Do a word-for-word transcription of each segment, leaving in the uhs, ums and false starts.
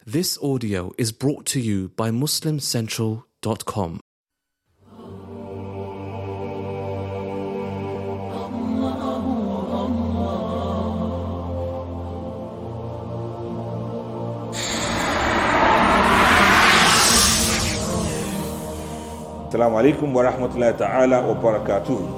This audio is brought to you by Muslim Central dot com. Assalamu alaikum wa rahmatullahi ta'ala wa barakatuh.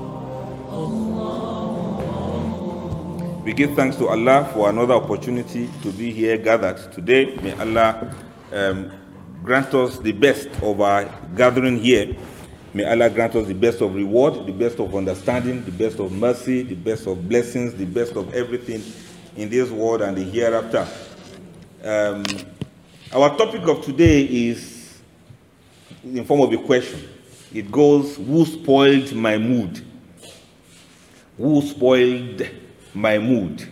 We give thanks to Allah for another opportunity to be here gathered today. May Allah um, grant us the best of our gathering here. May Allah grant us the best of reward, the best of understanding, the best of mercy, the best of blessings, the best of everything in this world and the hereafter. Um, our topic of today is in form of a question. It goes, who spoiled my mood? Who spoiled my mood?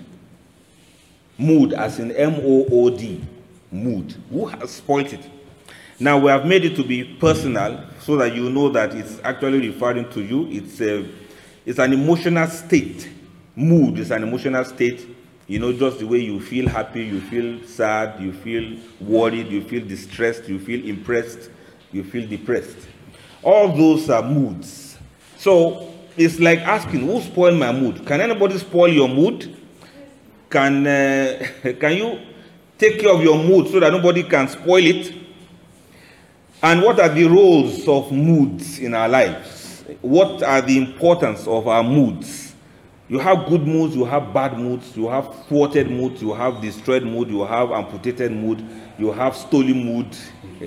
Mood as in M O O D, mood. Who has spoiled it? Now we have made it to be personal so that you know that it's actually referring to you. It's a, it's an emotional state. Mood is an emotional state. You know, just the way you feel happy, you feel sad, you feel worried, you feel distressed, you feel impressed, you feel depressed. All those are moods. So it's like asking, who spoiled my mood? Can anybody spoil your mood? Can uh, can you take care of your mood so that nobody can spoil it? And what are the roles of moods in our lives? What are the importance of our moods? You have good moods, you have bad moods, you have thwarted moods, you have destroyed mood, you have amputated mood, you have stolen mood,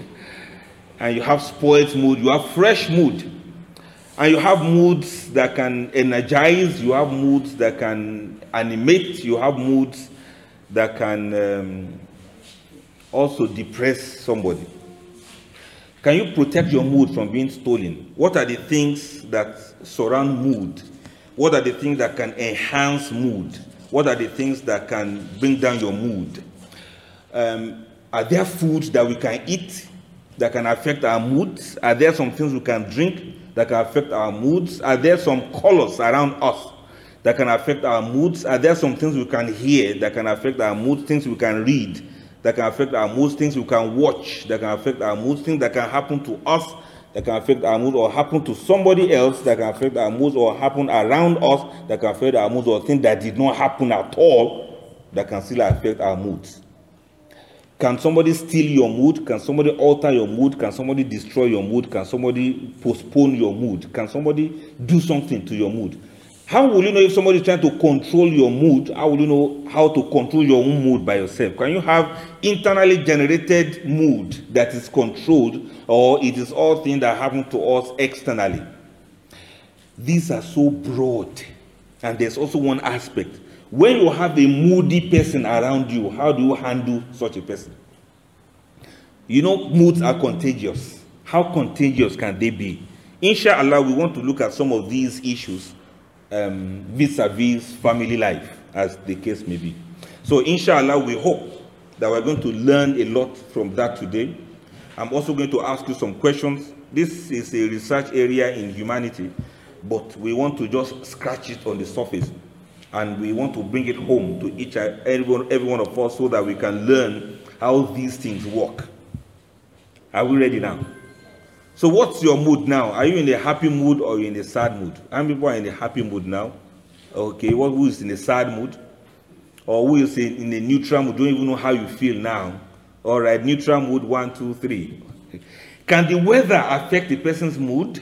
and you have spoiled mood, you have fresh mood. And you have moods that can energize, you have moods that can animate, you have moods that can um, also depress somebody. Can you protect your mood from being stolen? What are the things that surround mood? What are the things that can enhance mood? What are the things that can bring down your mood? Um, are there foods that we can eat that can affect our moods? Are there some things we can drink that can affect our moods? Are there some colors around us that can affect our moods? Are there some things we can hear that can affect our moods? Things we can read that can affect our moods? Things we can watch that can affect our moods? Things that can happen to us that can affect our moods, or happen to somebody else that can affect our moods, or happen around us that can affect our moods, or things that did not happen at all that can still affect our moods? Can somebody steal your mood? Can somebody alter your mood? Can somebody destroy your mood? Can somebody postpone your mood? Can somebody do something to your mood? How will you know if somebody is trying to control your mood? How will you know how to control your own mood by yourself? Can you have internally generated mood that is controlled, or it is all things that happen to us externally? These are so broad. And there's also one aspect. When you have a moody person around you, how do you handle such a person? You know, moods are contagious. How contagious can they be? Inshallah, we want to look at some of these issues um, vis-a-vis family life, as the case may be. So, inshallah, we hope that we're going to learn a lot from that today. I'm also going to ask you some questions. This is a research area in humanity, but we want to just scratch it on the surface. And we want to bring it home to each and every one, every one of us so that we can learn how these things work. Are we ready now? So what's your mood now? Are you in a happy mood or are you in a sad mood? How many people are in a happy mood now? Okay, what, who is in a sad mood? Or who is in, in a neutral mood? Don't even know how you feel now. All right, neutral mood, one, two, three. Can the weather affect the person's mood?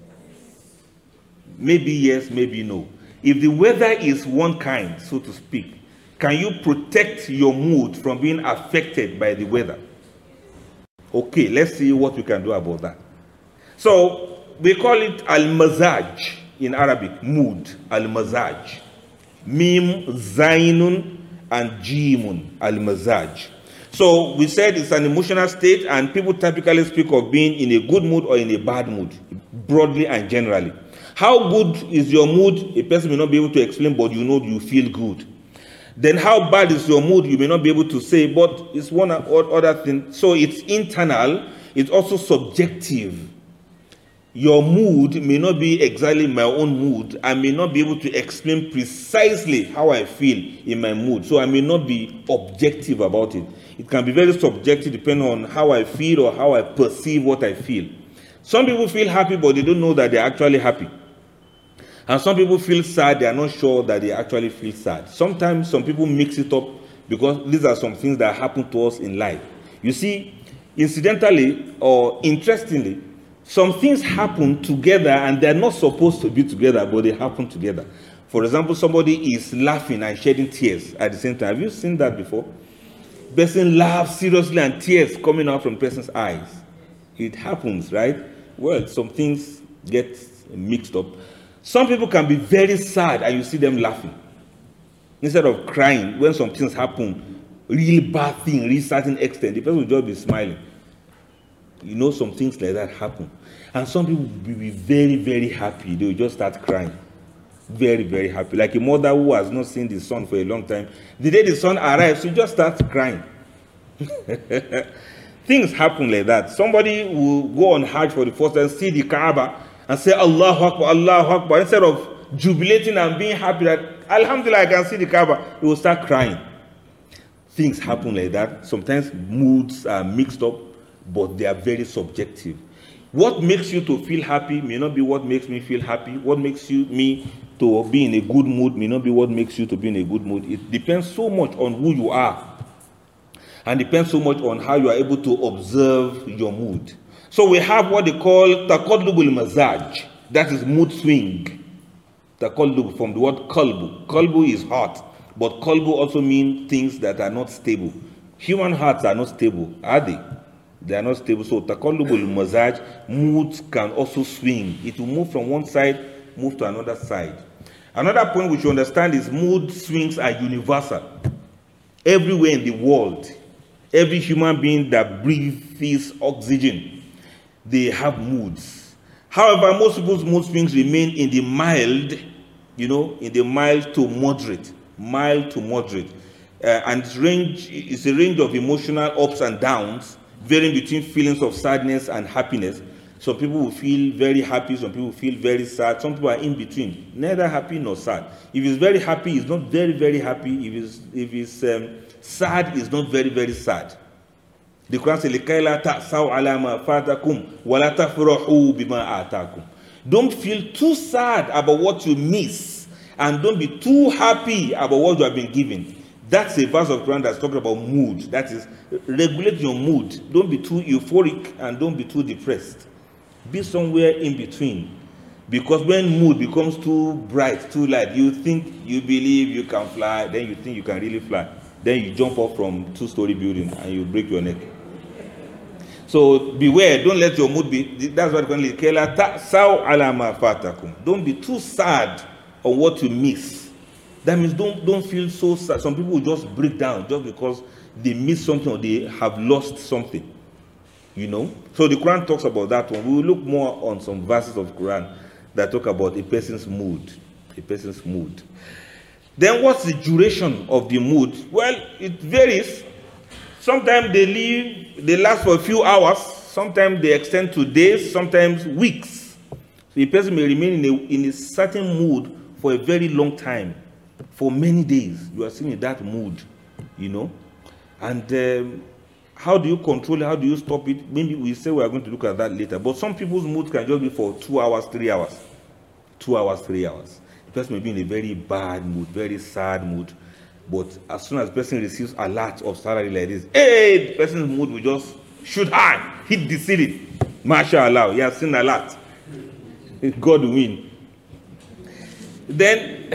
Maybe yes, maybe no. If the weather is one kind, so to speak, can you protect your mood from being affected by the weather? Okay, let's see what we can do about that. So, we call it al-mazaj in Arabic, mood, al-mazaj. Mim, zainun, and jimun, al-mazaj. So, we said it's an emotional state, and people typically speak of being in a good mood or in a bad mood, broadly and generally. How good is your mood? A person may not be able to explain, but you know you feel good. Then how bad is your mood? You may not be able to say, but it's one or other thing. So it's internal. It's also subjective. Your mood may not be exactly my own mood. I may not be able to explain precisely how I feel in my mood. So I may not be objective about it. it can be very subjective depending on how I feel or how I perceive what I feel. Some people feel happy, but they don't know that they're actually happy. And some people feel sad, they are not sure that they actually feel sad. Sometimes some people mix it up because these are some things that happen to us in life. You see, incidentally or interestingly, some things happen together and they're not supposed to be together, but they happen together. For example, somebody is laughing and shedding tears at the same time. Have you seen that before? Person laughs seriously and tears coming out from the person's eyes. It happens, right? Well, some things get mixed up. Some people can be very sad and you see them laughing. Instead of crying, when some things happen, really bad thing, really certain extent, the person will just be smiling. You know, some things like that happen. And some people will be very, very happy. They will just start crying. Very, very happy. Like a mother who has not seen the son for a long time. The day the son arrives, she just starts crying. Things happen like that. Somebody will go on Hajj for the first time, see the Kaaba, and say, Allahu Akbar, Allahu Akbar. Instead of jubilating and being happy that, Alhamdulillah, I can see the Kaaba, he will start crying. Things happen like that. Sometimes moods are mixed up, but they are very subjective. What makes you to feel happy may not be what makes me feel happy. What makes you me to be in a good mood may not be what makes you to be in a good mood. It depends so much on who you are, and depends so much on how you are able to observe your mood. So we have what they call taqallubul mazaj. That is mood swing. Taqallub from the word qalbu. Qalbu is heart, but qalbu also means things that are not stable. Human hearts are not stable, are they? They are not stable. So taqallubul mazaj, moods can also swing. It will move from one side, move to another side. Another point we should understand is mood swings are universal. Everywhere in the world, every human being that breathes oxygen, they have moods. However, most people's mood swings remain in the mild, you know, in the mild to moderate, mild to moderate. Uh, and its range is a range of emotional ups and downs, varying between feelings of sadness and happiness. Some people will feel very happy, some people feel very sad, some people are in between, neither happy nor sad. If he's very happy, he's not very, very happy. If he's, if he's um, sad, he's not very, very sad. The Quran says, لِكَيْ لَا تَأْسَوْا عَلَى مَا فَاتَكُمْ وَلَا تَفْرَحُوا بِمَا آتَاكُمْ. Don't feel too sad about what you miss, and don't be too happy about what you have been given. That's a verse of Quran that's talking about mood. That is, regulate your mood. Don't be too euphoric and don't be too depressed. Be somewhere in between. Because when mood becomes too bright, too light, you think you believe you can fly, then you think you can really fly. Then you jump off from two-story building and you break your neck. So beware, don't let your mood be, that's what Quran says, don't be too sad on what you miss. That means don't, don't feel so sad. Some people will just break down just because they miss something or they have lost something. You know? So the Quran talks about that one. We will look more on some verses of Quran that talk about a person's mood. A person's mood. Then what's the duration of the mood? Well, it varies. Sometimes they live, they last for a few hours. Sometimes they extend to days, sometimes weeks. So a person may remain in a, in a certain mood for a very long time. For many days, you are still in that mood, you know. And um, how do you control it? How do you stop it? Maybe we say we are going to look at that later. But some people's mood can just be for two hours, three hours. Two hours, three hours. The person may be in a very bad mood, very sad mood. But as soon as the person receives a lot of salary like this, hey, the person's mood will just shoot high, hit the ceiling. MashaAllah, he has seen a lot. God will win. Then,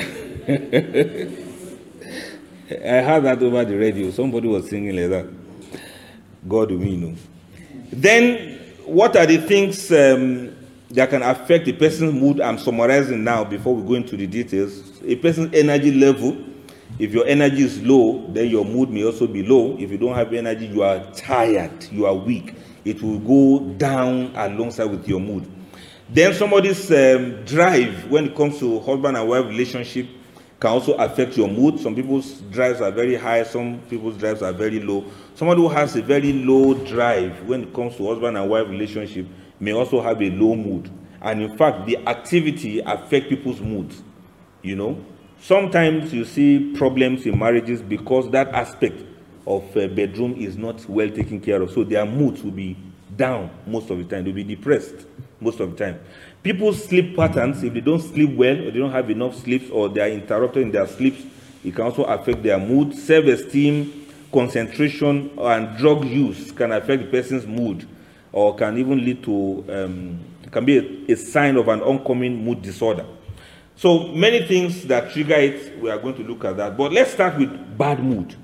I heard that over the radio. Somebody was singing like that. God will win. Then, what are the things um, that can affect a person's mood? I'm summarizing now before we go into the details. A person's energy level. If your energy is low, then your mood may also be low. If you don't have energy, you are tired, you are weak. It will go down alongside with your mood. Then somebody's um, drive when it comes to husband and wife relationship can also affect your mood. Some people's drives are very high, some people's drives are very low. Somebody who has a very low drive when it comes to husband and wife relationship may also have a low mood. And in fact, the activity affects people's moods, you know. Sometimes you see problems in marriages because that aspect of uh, bedroom is not well taken care of. So their moods will be down most of the time. They'll be depressed most of the time. People's sleep patterns, if they don't sleep well, or they don't have enough sleeps, or they are interrupted in their sleeps, it can also affect their mood. Self-esteem, concentration, and drug use can affect the person's mood, or can even lead to, um, can be a, a sign of an oncoming mood disorder. So many things that trigger it, we are going to look at that. But let's start with bad mood.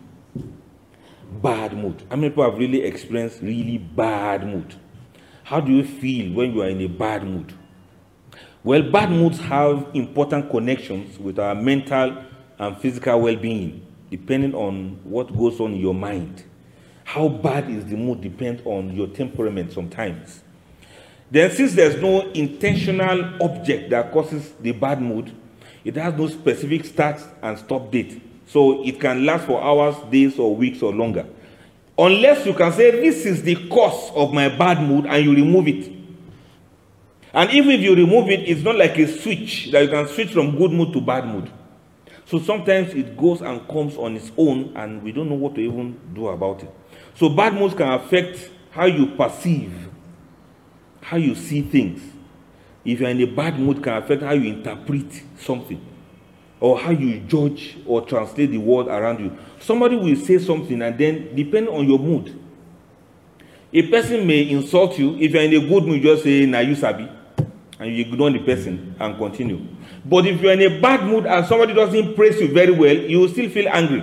Bad mood. How many people have really experienced really bad mood? How do you feel when you are in a bad mood? Well, bad moods have important connections with our mental and physical well-being, depending on what goes on in your mind. How bad is the mood depends on your temperament sometimes. Then, since there's no intentional object that causes the bad mood, it has no specific start and stop date. So it can last for hours, days, or weeks, or longer. Unless you can say, this is the cause of my bad mood, and you remove it. And even if you remove it, it's not like a switch that you can switch from good mood to bad mood. So sometimes it goes and comes on its own, and we don't know what to even do about it. So bad moods can affect how you perceive, how you see things. If you're in a bad mood, can affect how you interpret something, or how you judge or translate the world around you. Somebody will say something, and then, depending on your mood, a person may insult you. If you're in a good mood, you just say, "Na you sabi," and you ignore the person and continue. But if you're in a bad mood and somebody doesn't praise you very well, you will still feel angry.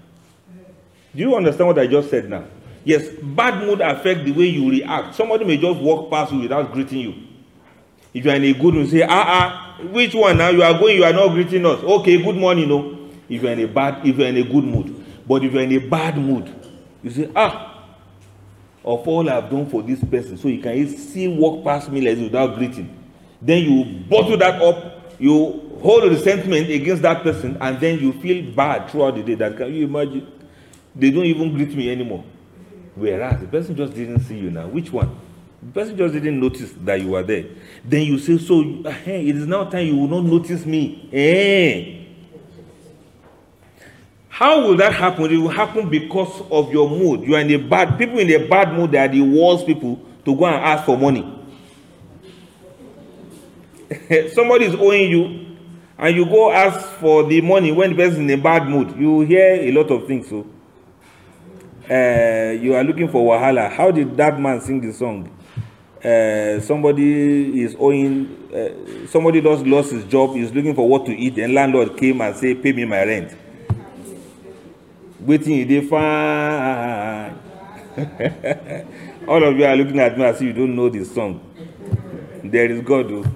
Do you understand what I just said now? Yes, bad mood affects the way you react. Somebody may just walk past you without greeting you. If you're in a good mood, you say, ah, ah, which one now? You are going, you are not greeting us. Okay, good morning, no. If you're in a bad, if you're in a good mood. But if you're in a bad mood, you say, ah, of all I've done for this person, so you can still walk past me like this without greeting. Then you bottle that up, you hold a resentment against that person, and then you feel bad throughout the day. That, can you imagine? They don't even greet me anymore. Whereas the person just didn't see you now. Which one? The person just didn't notice that you were there. Then you say, so hey, it is now time you will not notice me. Hey. How will that happen? It will happen because of your mood. You are in a bad, people in a bad mood, they are the worst people to go and ask for money. Somebody is owing you, and you go ask for the money when the person is in a bad mood. You hear a lot of things. So uh, you are looking for wahala. How did that man sing the song? Uh, somebody is owing, uh, somebody just lost his job, he's looking for what to eat, and landlord came and said, pay me my rent. Waiting, they fine. All of you are looking at me as if you don't know this song. There is God, though.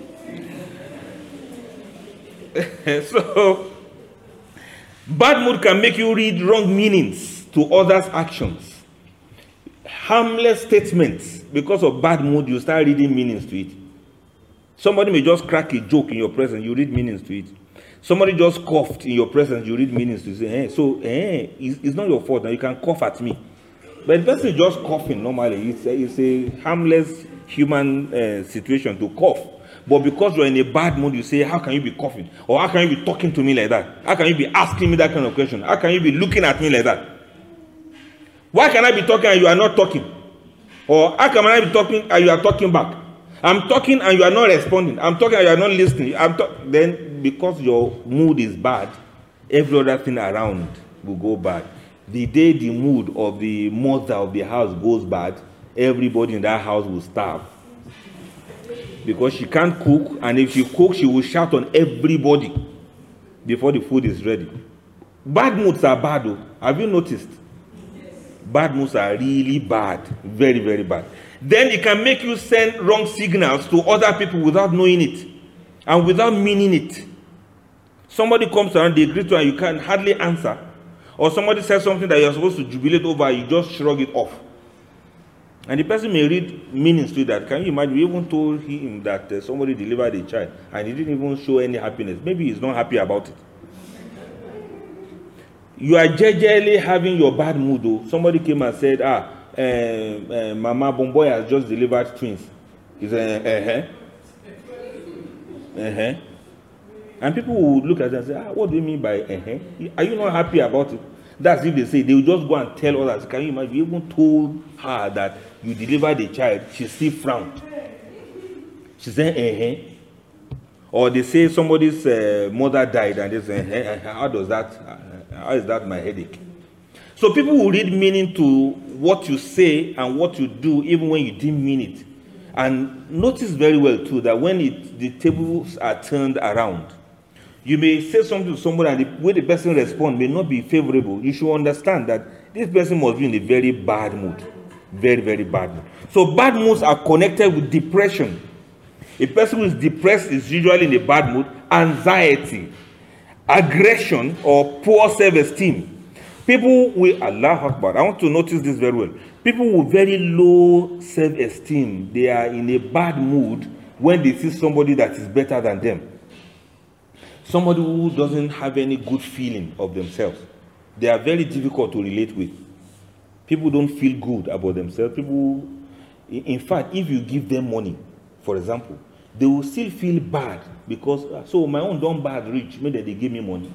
So, bad mood can make you read wrong meanings to others' actions. Harmless statements, because of bad mood, you start reading meanings to it. Somebody may just crack a joke in your presence, you read meanings to it. Somebody just coughed in your presence, you read meanings to it. Say, hey, so, hey, it's, it's not your fault now, you can cough at me. But the person is just coughing normally. It's a, it's a harmless human uh, situation to cough. But because you're in a bad mood, you say, how can you be coughing? Or how can you be talking to me like that? How can you be asking me that kind of question? How can you be looking at me like that? Why can I be talking and you are not talking? Or how can I be talking and you are talking back? I'm talking and you are not responding. I'm talking and you are not listening. I'm then because your mood is bad, every other thing around will go bad. The day the mood of the mother of the house goes bad, everybody in that house will starve. Because she can't cook, and if she cooks, she will shout on everybody before the food is ready. Bad moods are bad, though. Have you noticed? Bad moods are really bad, very, very bad. Then it can make you send wrong signals to other people without knowing it and without meaning it. Somebody comes around, they greet you, and you can hardly answer. Or somebody says something that you're supposed to jubilate over, you just shrug it off. And the person may read meanings to that. Can you imagine? You even told him that uh, somebody delivered a child, and he didn't even show any happiness. Maybe he's not happy about it. You are jejely having your bad mood, though. Somebody came and said, ah, uh, uh, Mama Bomboy has just delivered twins. He said, uh-huh. Uh-huh. And people will look at it and say, ah, what do you mean by uh-huh? Are you not happy about it? That's if they say, they will just go and tell others. Can you imagine? You even told her that you delivered a child, she still frowned. She said, eh, eh. Or they say somebody's uh, mother died and they say, eh, eh, how does that, uh, how is that my headache? So people will read meaning to what you say and what you do even when you didn't mean it. And notice very well too that when it, the tables are turned around, you may say something to somebody and the way the person responds may not be favorable. You should understand that this person must be in a very bad mood. Very, very bad mood. So bad moods are connected with depression. A person who is depressed is usually in a bad mood, anxiety, aggression, or poor self-esteem. People with Allah Akbar, I want to notice this very well. People with very low self-esteem, they are in a bad mood when they see somebody that is better than them. Somebody who doesn't have any good feeling of themselves. They are very difficult to relate with. People don't feel good about themselves. People, in fact, if you give them money, for example, they will still feel bad because, so my own don't bad rich, maybe they give me money.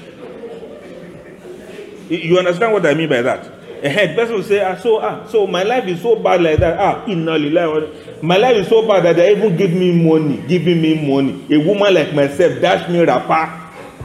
You understand what I mean by that? A head person will say, ah, so, ah, so my life is so bad like that. Ah, my life is so bad that they even give me money, giving me money. A woman like myself dash me rapper.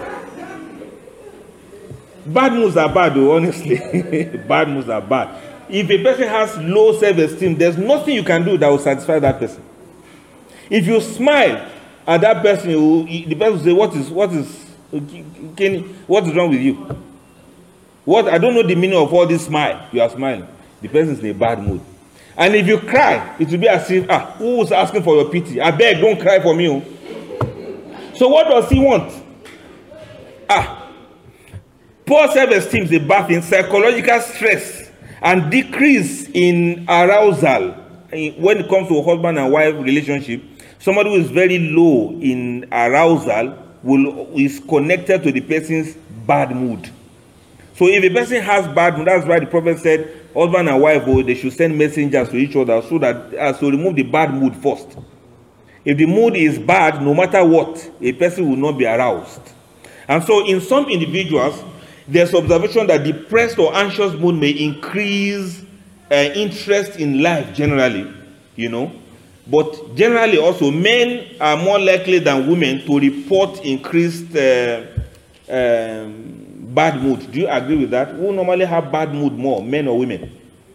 Bad moves are bad, though, honestly. Bad moves are bad. If a person has low self-esteem, there's nothing you can do that will satisfy that person. If you smile at that person, the person will say, what is, what is, can, what is wrong with you? What? I don't know the meaning of all this smile. You are smiling. The person is in a bad mood. And if you cry, it will be as if, ah, who is asking for your pity? I beg, don't cry for me. Oh. So what does he want? Ah, poor self-esteem is a bad thing, psychological stress, and decrease in arousal when it comes to a husband and wife relationship. Somebody who is very low in arousal will is connected to the person's bad mood. So if a person has bad mood, that's why the Prophet said, husband and wife, oh, they should send messengers to each other so that as to remove the bad mood first. If the mood is bad, no matter what, a person will not be aroused. And so in some individuals, there's observation that depressed or anxious mood may increase uh, interest in life generally, you know. But generally also, men are more likely than women to report increased uh, um, bad mood. Do you agree with that? Who normally have bad mood more, men or women?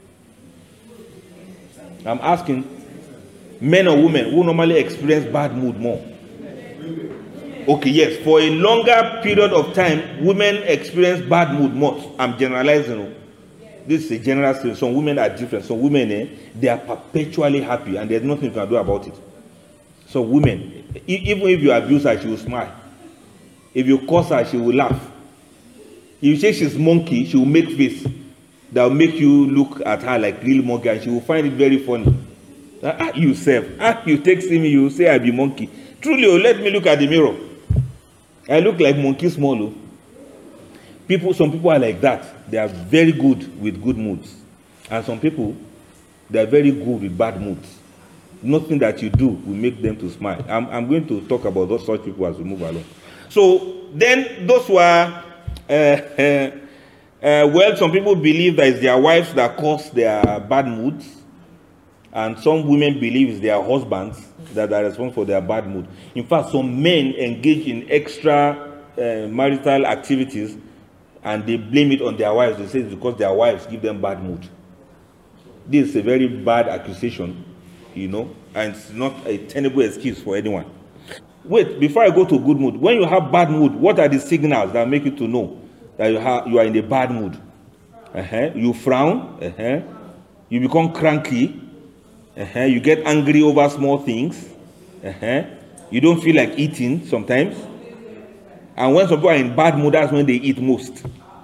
I'm asking, men or women, who normally experience bad mood more? Okay, yes. For a longer period of time, women experience bad mood more. I'm generalizing. This is a general statement. Some women are different. Some women, eh, they are perpetually happy and there's nothing you can do about it. So women, even if you abuse her, she will smile. If you curse her, she will laugh. If you say she's monkey, she will make face that will make you look at her like real monkey and she will find it very funny. Ah, you self, ah, you text me, you say I be monkey. Truly, oh, let me look at the mirror. I look like monkey small. Oh. People, some people are like that. They are very good with good moods. And some people, they are very good with bad moods. Nothing that you do will make them to smile. I'm, I'm going to talk about those such people as we move along. So then those who are, uh, uh, uh, well, some people believe that it's their wives that cause their bad moods. And some women believe it's their husbands that are responsible for their bad mood. In fact, some men engage in extra uh, marital activities and they blame it on their wives. They say it's because their wives give them bad mood. This is a very bad accusation, you know, and it's not a tenable excuse for anyone. Wait, before I go to good mood, when you have bad mood, what are the signals that make you to know that you, have, you are in a bad mood? Uh-huh. You frown, uh-huh. You become cranky, uh-huh. You get angry over small things, uh-huh. You don't feel like eating sometimes. And when some people are in bad mood, that's when they eat most.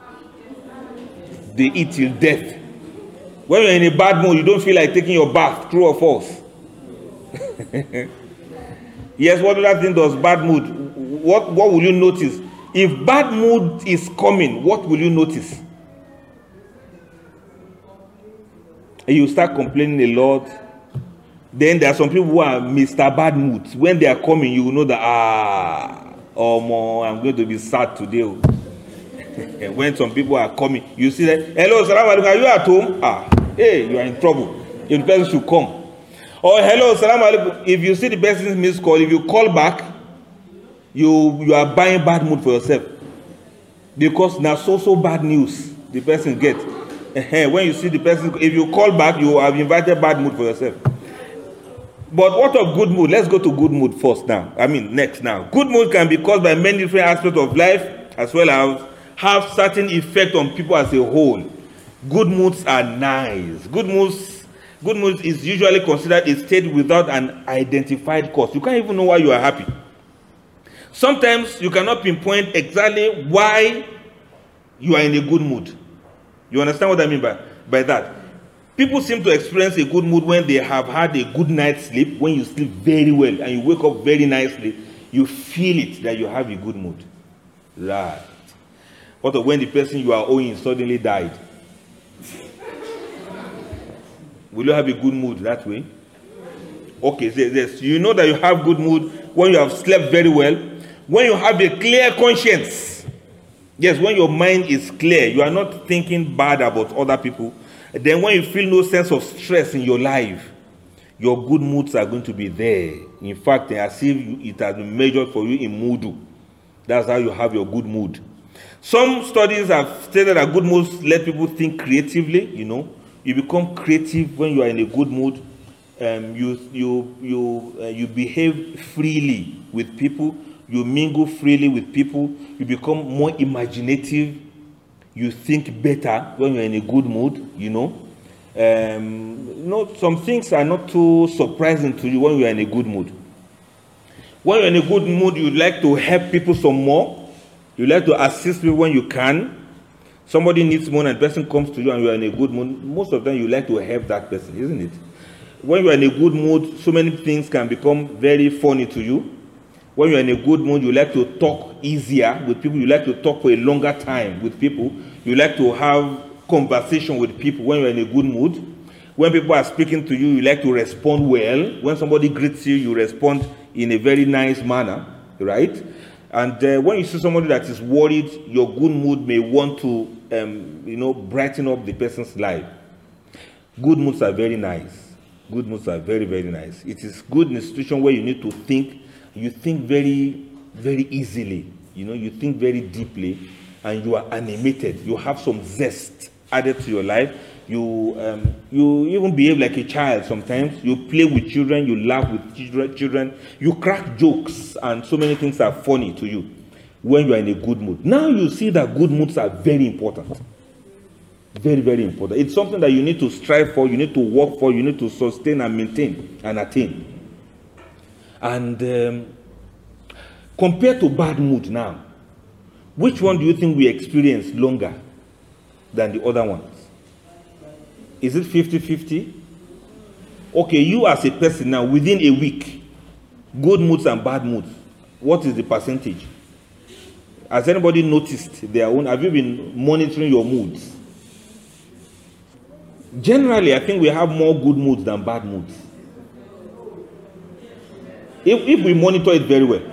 They eat till death. When you're in a bad mood, you don't feel like taking your bath, true or false? Yes, what other thing does bad mood? What, what will you notice? If bad mood is coming, what will you notice? And you start complaining a lot. Then there are some people who are Mister Bad Moods. When they are coming, you will know that, ah, oh, more, I'm going to be sad today. When some people are coming, you see that, hello, salam alaikum, are you at home? Ah, hey, you are in trouble. If the person should come. Or hello, salam alaikum. If you see the person's missed call, if you call back, you you are buying bad mood for yourself. Because now so so bad news the person gets. When you see the person, if you call back, you have invited bad mood for yourself. But what of good mood? Let's go to good mood first now. I mean, next now. Good mood can be caused by many different aspects of life, as well as have certain effect on people as a whole. Good moods are nice. Good moods, good moods is usually considered a state without an identified cause. You can't even know why you are happy. Sometimes you cannot pinpoint exactly why you are in a good mood. You understand what I mean by, by that? People seem to experience a good mood when they have had a good night's sleep. When you sleep very well and you wake up very nicely, you feel it that you have a good mood. Right. What of when the person you are owing suddenly died? Will you have a good mood that way? Okay, yes. You know that you have good mood when you have slept very well. When you have a clear conscience. Yes, when your mind is clear, you are not thinking bad about other people. Then when you feel no sense of stress in your life, your good moods are going to be there. In fact, as if it has been measured for you in mood. That's how you have your good mood. Some studies have stated that good moods let people think creatively. You know, you become creative when you are in a good mood. Um, you you you uh, you behave freely with people. You mingle freely with people. You become more imaginative. You think better when you're in a good mood, you know. Um, you know, some things are not too surprising to you when you're in a good mood. When you're in a good mood, you like to help people some more. You like to assist people when you can. Somebody needs money and the person comes to you and you're in a good mood. Most of the time, you like to help that person, isn't it? When you're in a good mood, so many things can become very funny to you. When you're in a good mood, you like to talk easier with people. You like to talk for a longer time with people. You like to have conversation with people when you're in a good mood. When people are speaking to you, you like to respond well. When somebody greets you, you respond in a very nice manner, right? And uh, when you see somebody that is worried, your good mood may want to, um, you know, brighten up the person's life. Good moods are very nice. Good moods are very, very nice. It is good in a situation where you need to think. You think very, very easily, you know, you think very deeply, and you are animated. You have some zest added to your life. You, um, you even behave like a child sometimes. You play with children, you laugh with children, children. You crack jokes, and so many things are funny to you when you are in a good mood. Now you see that good moods are very important. Very, very important. It's something that you need to strive for, you need to work for, you need to sustain and maintain and attain. And um, compared to bad mood now, which one do you think we experience longer than the other ones? Is it fifty fifty? Okay, you as a person now, within a week, good moods and bad moods, what is the percentage? Has anybody noticed their own? Have you been monitoring your moods? Generally, I think we have more good moods than bad moods. If, if we monitor it very well.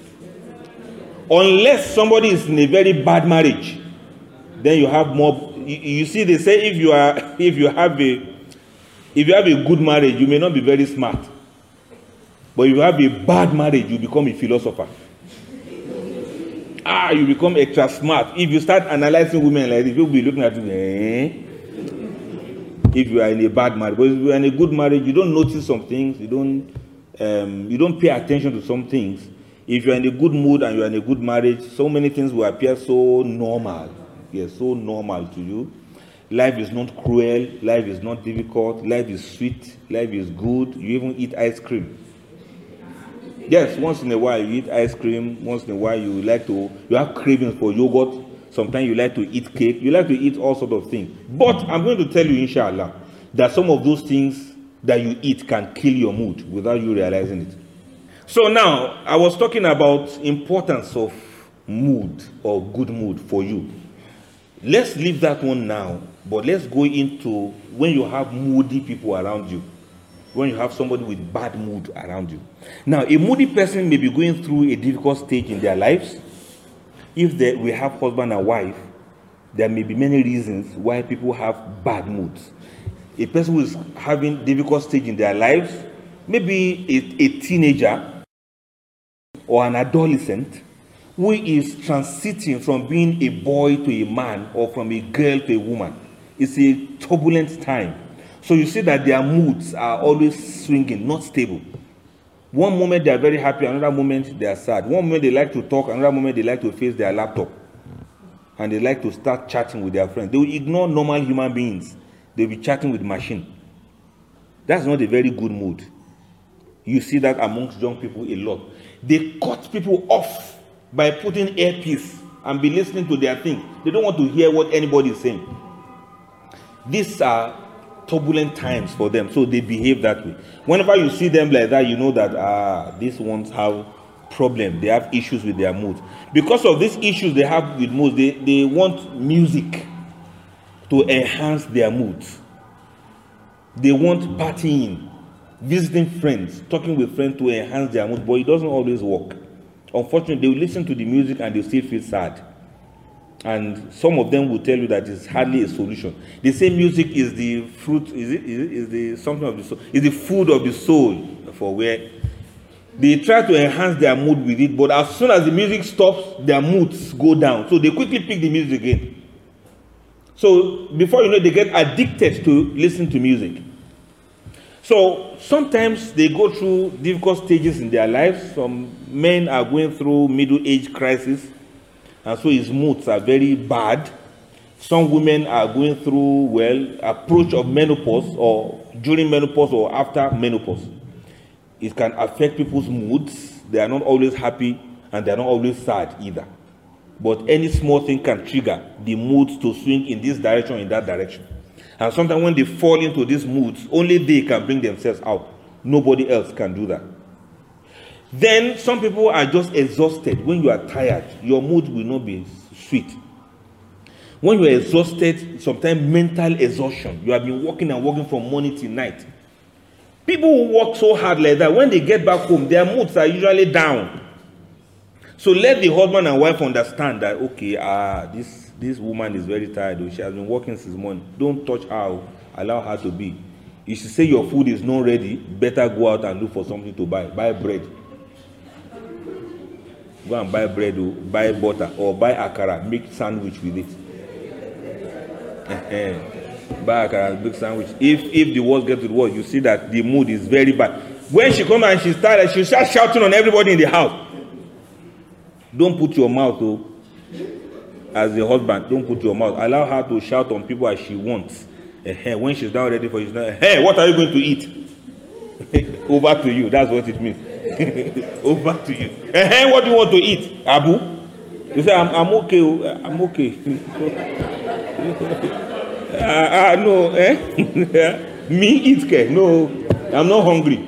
Unless somebody is in a very bad marriage, then you have more. You, you see, they say if you are, if you have a, if you have a good marriage, you may not be very smart. But if you have a bad marriage, you become a philosopher. Ah, you become extra smart. If you start analyzing women like this, people will be looking at you. Eh? If you are in a bad marriage, but if you are in a good marriage, you don't notice some things. You don't. Um, you don't pay attention to some things. If you're in a good mood and you're in a good marriage, so many things will appear so normal. Yes, so normal to you. Life is not cruel. Life is not difficult. Life is sweet. Life is good. You even eat ice cream. Yes, once in a while you eat ice cream. Once in a while you like to, you have cravings for yogurt. Sometimes you like to eat cake. You like to eat all sorts of things. But I'm going to tell you, inshallah, that some of those things that you eat can kill your mood without you realizing it. So now, I was talking about importance of mood or good mood for you. Let's leave that one now, but let's go into when you have moody people around you, when you have somebody with bad mood around you. Now, a moody person may be going through a difficult stage in their lives. If they, we have husband and wife, there may be many reasons why people have bad moods. A person who is having difficult stage in their lives, maybe a, a teenager or an adolescent who is transiting from being a boy to a man or from a girl to a woman. It's a turbulent time. So you see that their moods are always swinging, not stable. One moment they are very happy, another moment they are sad. One moment they like to talk, another moment they like to face their laptop. And they like to start chatting with their friends. They will ignore normal human beings. They will be chatting with machine. That's not a very good mood. You see that amongst young people a lot. They cut people off by putting earpiece and be listening to their thing. They don't want to hear what anybody is saying. These are turbulent times for them, so they behave that way. Whenever you see them like that, you know that ah, these ones have problem. They have issues with their mood. Because of these issues they have with moods, they, they want music to enhance their moods. They want partying, visiting friends, talking with friends to enhance their mood, but it doesn't always work. Unfortunately, they will listen to the music and they still feel sad. And some of them will tell you that it's hardly a solution. They say music is the fruit, is it, is it is the something of the soul, is the food of the soul, for where they try to enhance their mood with it, but as soon as the music stops, their moods go down. So they quickly pick the music again. So before you know, they get addicted to listen to music. So sometimes they go through difficult stages in their lives. Some men are going through middle age crisis, and so his moods are very bad. Some women are going through, well, approach of menopause, or during menopause or after menopause. It can affect people's moods. They are not always happy, and they are not always sad either. But any small thing can trigger the moods to swing in this direction or in that direction. And sometimes when they fall into these moods, only they can bring themselves out. Nobody else can do that. Then some people are just exhausted. When you are tired, your mood will not be sweet. When you are exhausted, sometimes mental exhaustion. You have been working and working from morning till night. People who work so hard like that, when they get back home, their moods are usually down. So let the husband and wife understand that, okay, ah, this, this woman is very tired. She has been working since morning. Don't touch her. Allow her to be. If you say your food is not ready, better go out and look for something to buy. Buy bread. Go and buy bread, or buy butter, or buy akara. Make sandwich with it. Buy akara and make sandwich. If if the worst gets to the worst, you see that the mood is very bad. When she comes and she's tired, she starts shouting on everybody in the house. Don't put your mouth, oh, as the husband, don't put your mouth. Allow her to shout on people as she wants. Uh-huh. When she's not ready for you, she's not, hey, what are you going to eat? Over to you. That's what it means. Over to you. Uh-huh. What do you want to eat? Abu? You say, I'm, I'm okay. I'm okay. uh, uh, no, eh? Me eat care. No, I'm not hungry.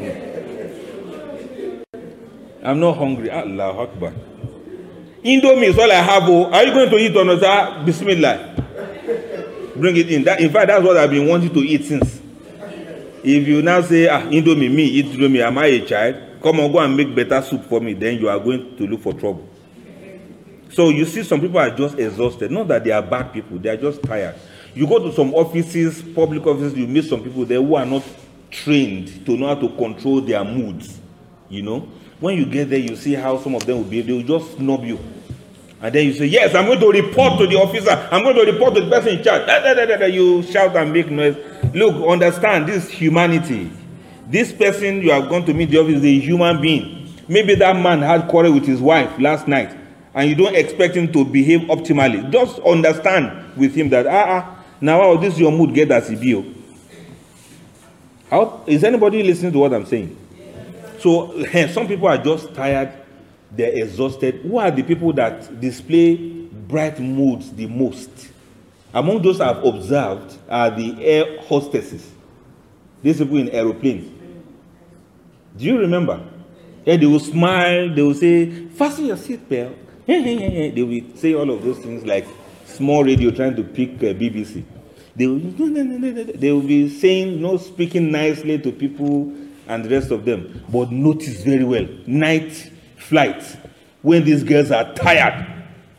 I'm not hungry. Allah Akbar. Indomie is all I have. Oh. Are you going to eat or not? Bismillah. Bring it in. That, in fact, that's what I've been wanting to eat since. If you now say, ah, Indomie, me, eat Indomie, am I a child? Come on, go and make better soup for me. Then you are going to look for trouble. So you see some people are just exhausted. Not that they are bad people. They are just tired. You go to some offices, public offices, you meet some people there who are not trained to know how to control their moods. You know? When you get there, you see how some of them will behave. They will just snub you. And then you say, yes, I'm going to report to the officer. I'm going to report to the person in charge. Da, da, da, da, da. You shout and make noise. Look, understand, this is humanity. This person you are going to meet in the office is a human being. Maybe that man had quarrel with his wife last night, and you don't expect him to behave optimally. Just understand with him that, ah, ah, now oh, this is your mood, get that C B O. How, is anybody listening to what I'm saying? So some people are just tired, they're exhausted. Who are the people that display bright moods the most? Among those I've observed are the air hostesses. These people in aeroplanes. Do you remember? Yeah, they will smile, they will say, fasten your seatbelt. They will say all of those things like small radio trying to pick uh, B B C. They will, they will be saying, you know, speaking nicely to people and the rest of them. But notice very well, night flights, when these girls are tired,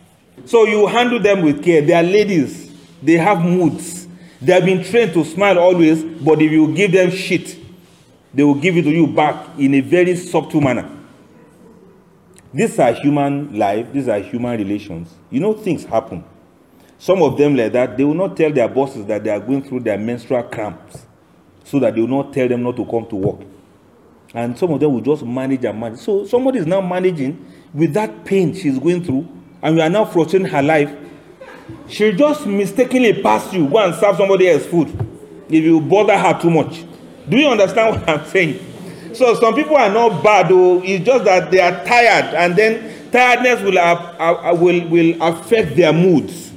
So you handle them with care. They are ladies. They have moods. They have been trained to smile always, but if you give them shit, they will give it to you back in a very subtle manner. These are human life. These are human relations. You know, things happen. Some of them like that, they will not tell their bosses that they are going through their menstrual cramps, so that they will not tell them not to come to work. And some of them will just manage and manage. So somebody is now managing with that pain she's going through, and you are now frustrating her life. She'll just mistakenly pass you, go and serve somebody else food if you bother her too much. Do you understand what I'm saying? So some people are not bad, though. It's just that they are tired, and then tiredness will, uh, uh, will, will affect their moods.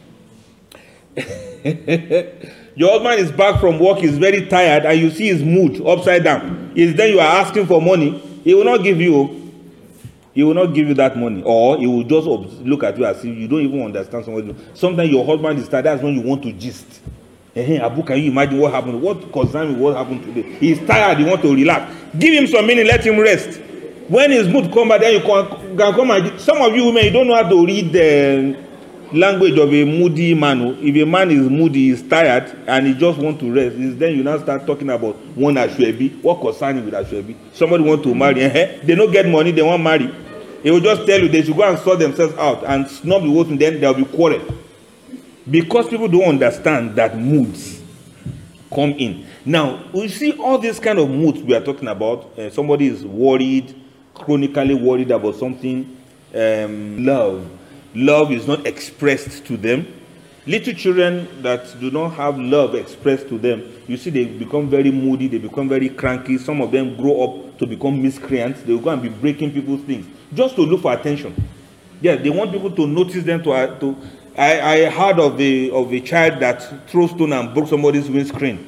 Your husband is back from work, he's very tired, and you see his mood upside down. Is then you are asking for money, he will not give you. He will not give you that money, or he will just look at you as if you don't even understand somebody. Sometimes your husband is tired. That's when you want to gist. Hey, Abu, can you imagine what happened? What concerns me? What happened today? He's tired. He wants to relax. Give him some minutes. Let him rest. When his mood come back, then you can, can come and. Some of you women, you don't know how to read the language of a moody man. If a man is moody, he's tired, and he just wants to rest, then you now start talking about one Ashwebi. What concerns with Ashwebi? Somebody want to marry. Eh? They don't get money. They want to marry. He will just tell you they should go and sort themselves out and snub the whole thing. Then there will be quarrel. Because people don't understand that moods come in. Now, we see all these kind of moods we are talking about. Uh, somebody is worried, chronically worried about something. Um, love. Love is not expressed to them. Little children that do not have love expressed to them, you see they become very moody, they become very cranky. Some of them grow up to become miscreants. They will go and be breaking people's things just to look for attention. Yeah, they want people to notice them. To, uh, to I, I heard of the of a child that threw stone and broke somebody's windscreen.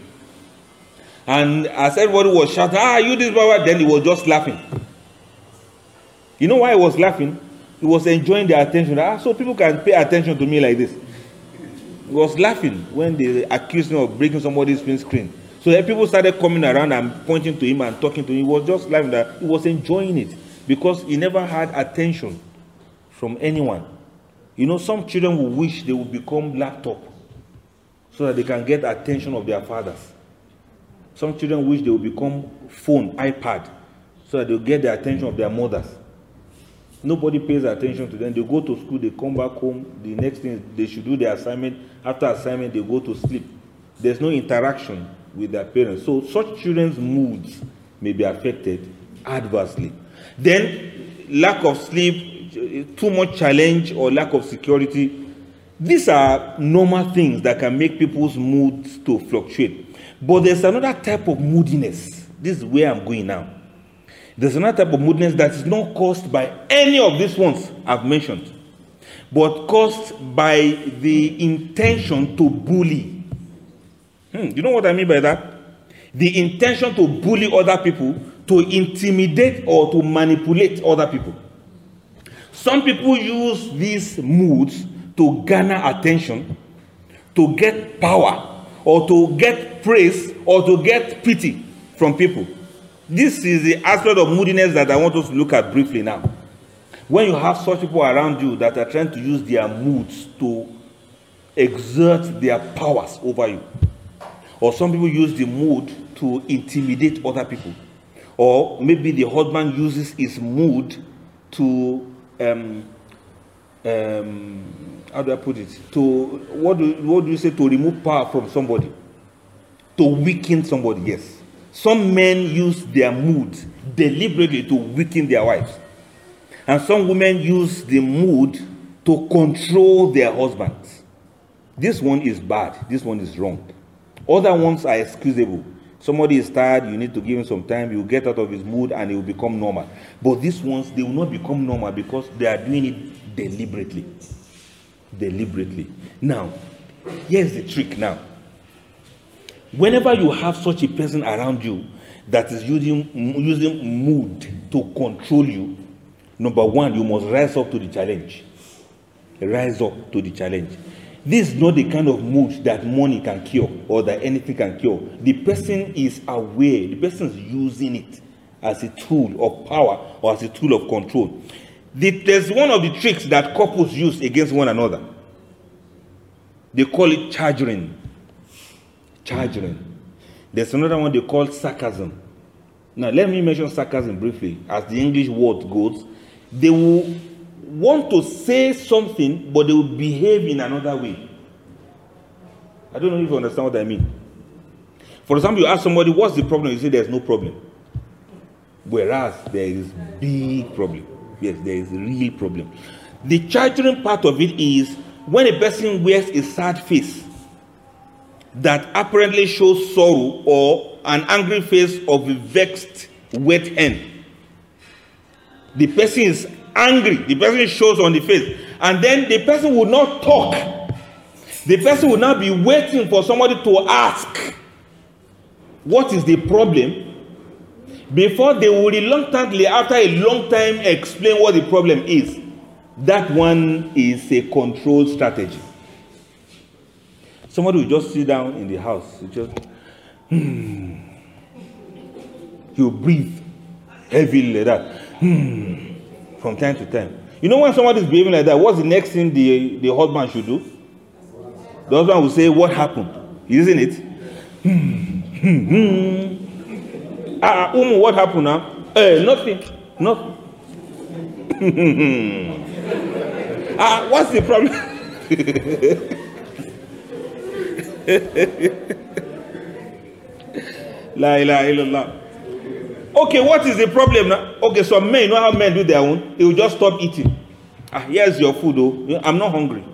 And as everybody was shouting, ah, you this, blah, then he was just laughing. You know why he was laughing? He was enjoying the attention. Ah, so people can pay attention to me like this. He was laughing when they accused him of breaking somebody's windscreen. So then people started coming around and pointing to him and talking to him. He was just laughing. That he was enjoying it because he never had attention from anyone. You know, some children will wish they would become laptop so that they can get attention of their fathers. Some children wish they will become phone, iPad, so that they'll get the attention of their mothers. Nobody pays attention to them. They go to school, they come back home. The next thing, they should do their assignment. After assignment, they go to sleep. There's no interaction with their parents. So such children's moods may be affected adversely. Then, lack of sleep, too much challenge, or lack of security. These are normal things that can make people's moods to fluctuate. But there's another type of moodiness. This is where I'm going now. There's another type of moodiness that is not caused by any of these ones I've mentioned, but caused by the intention to bully. Hmm, you know what I mean by that? The intention to bully other people, to intimidate or to manipulate other people. Some people use these moods to garner attention, to get power, or to get praise, or to get pity from people. This is the aspect of moodiness that I want us to look at briefly now. When you have such people around you that are trying to use their moods to exert their powers over you, or some people use the mood to intimidate other people, or maybe the husband uses his mood to um, um, how do I put it? To what do what do you say? To remove power from somebody, to weaken somebody. Yes. Some men use their mood deliberately to weaken their wives. And some women use the mood to control their husbands. This one is bad. This one is wrong. Other ones are excusable. Somebody is tired, you need to give him some time, he will get out of his mood and he will become normal. But these ones, they will not become normal because they are doing it deliberately. Deliberately. Now, here's the trick now. Whenever you have such a person around you that is using, using mood to control you, number one, you must rise up to the challenge. Rise up to the challenge. This is not the kind of mood that money can cure or that anything can cure. The person is aware. The person is using it as a tool of power or as a tool of control. The, there's one of the tricks that couples use against one another. They call it charging. Charging. There's another one they call sarcasm. Now, let me mention sarcasm briefly. As the English word goes, they will want to say something, but they will behave in another way. I don't know if you understand what I mean. For example, you ask somebody, what's the problem? You say there's no problem. Whereas there is big problem. Yes, there is a real problem. The charging part of it is when a person wears a sad face that apparently shows sorrow, or an angry face of a vexed, wet hen. The person is angry. The person shows on the face. And then the person will not talk. The person will now be waiting for somebody to ask, what is the problem? Before they will reluctantly, after a long time, explain what the problem is. That one is a control strategy. Somebody will just sit down in the house. Just, hmm. He'll breathe heavily like that. Hmm. From time to time. You know when somebody is behaving like that, what's the next thing the, the husband should do? The husband will say, what happened? Isn't it? Hmm. Hmm. Hmm. Ah, uh, um, what happened now? Eh, nothing. Nothing. Ah, uh, what's the problem? La ilaha illallah. Okay, what is the problem now? Okay, so men, you know how men do their own? They will just stop eating. Ah, here's your food, though. I'm not hungry.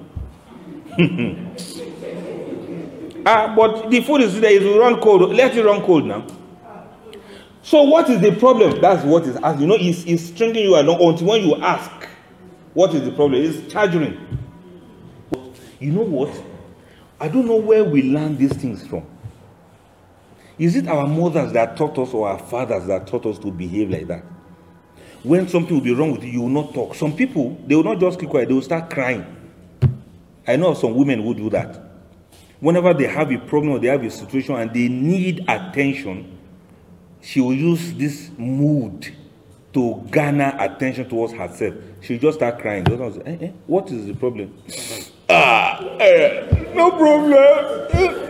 Ah, but the food is there. It will run cold. Let it run cold now. So what is the problem? That's what is asked. You know, it's, it's stringing you along until when you ask, what is the problem? It's charging. You know what? I don't know where we learn these things from. Is it our mothers that taught us or our fathers that taught us to behave like that? When something will be wrong with you, you will not talk. Some people, they will not just keep quiet, they will start crying. I know some women who do that. Whenever they have a problem or they have a situation and they need attention, she will use this mood to garner attention towards herself. She'll just start crying. Say, eh, eh, what is the problem? ah, eh, no problem.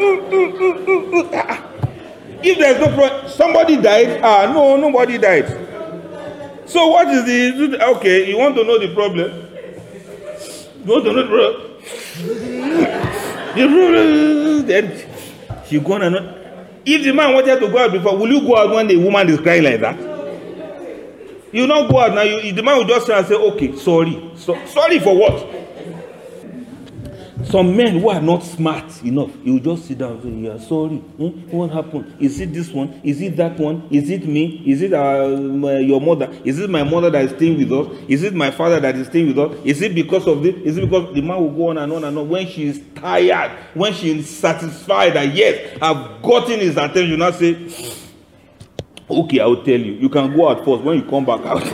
If there's no problem, somebody died. Ah, no, nobody died. So what is the, okay, you want to know the problem? You want to know the problem? The problem, then you go on and on. If the man wanted to go out before, will you go out when the woman is crying like that? You will not go out now. You, the man will just say, okay, sorry. So, sorry for what? Some men who are not smart enough, you will just sit down and say, yeah, sorry. Hmm? What happened? Is it this one? Is it that one? Is it me? Is it uh, my, your mother? Is it my mother that is staying with us? Is it my father that is staying with us? Is it because of this? Is it because the man will go on and on and on? When she is tired, when she is satisfied that, yes, I've gotten his attention, you now say, okay, I will tell you. You can go out first. When you come back out.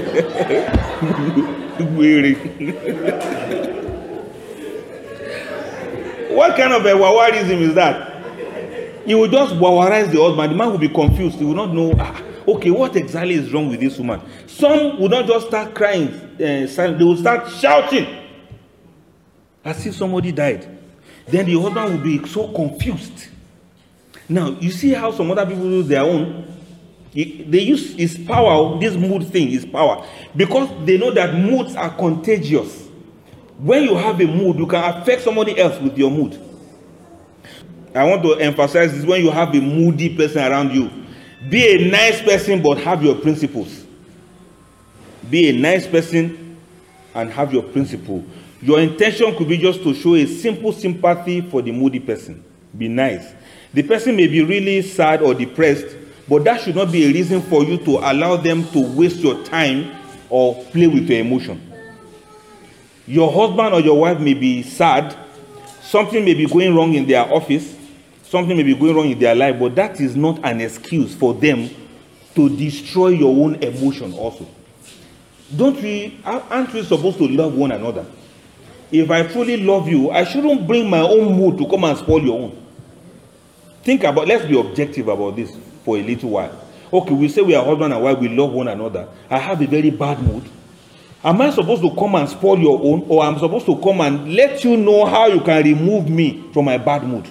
What kind of a wawarism is that? He will just wawarize the husband. The man will be confused. He will not know, ah, okay, what exactly is wrong with this woman? Some will not just start crying. Uh, they will start shouting as if somebody died. Then the husband will be so confused. Now, you see how some other people do their own? They use his power, this mood thing is power, because they know that moods are contagious. When you have a mood, you can affect somebody else with your mood. I want to emphasize this: when you have a moody person around you, be a nice person but have your principles. Be a nice person and have your principle. Your intention could be just to show a simple sympathy for the moody person. Be nice. The person may be really sad or depressed, but that should not be a reason for you to allow them to waste your time or play with your emotion. Your husband or your wife may be sad. Something may be going wrong in their office. Something may be going wrong in their life, but that is not an excuse for them to destroy your own emotion also. Don't we, aren't we supposed to love one another? If I truly love you, I shouldn't bring my own mood to come and spoil your own. Think about, let's be objective about this for a little while. Okay, we say we are husband and wife, we love one another. I have a very bad mood. Am I supposed to come and spoil your own, or I'm supposed to come and let you know how you can remove me from my bad mood?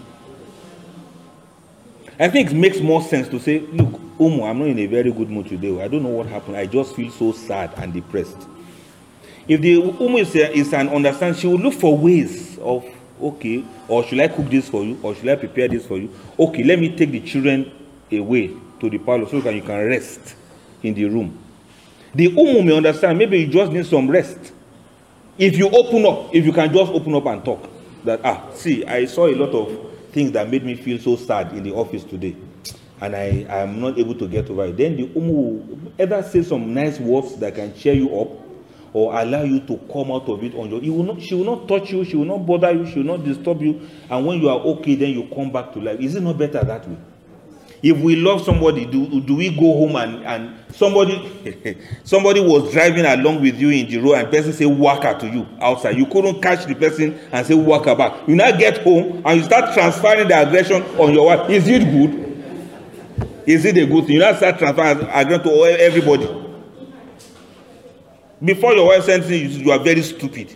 I think it makes more sense to say, look, Umu, I'm not in a very good mood today. I don't know what happened. I just feel so sad and depressed. If the Umu is, a, is an understand, she will look for ways of, okay, or should I cook this for you, or should I prepare this for you? Okay, let me take the children away to the parlor so that you can rest in the room. The Umu may understand, maybe you just need some rest. If you open up, if you can just open up and talk, that, ah, see, I saw a lot of things that made me feel so sad in the office today, and I am not able to get over it. Then the Umu will either say some nice words that can cheer you up, or allow you to come out of it on your. It will not, she will not touch you, she will not bother you, she will not disturb you, and when you are okay, then you come back to life. Is it not better that way? If we love somebody, do, do we go home and, and somebody somebody was driving along with you in the road and the person say waka to you outside. You couldn't catch the person and say waka back. You now get home and you start transferring the aggression on your wife. Is it good? Is it a good thing? You now start transferring aggression to everybody. Before your wife sends you, you are very stupid.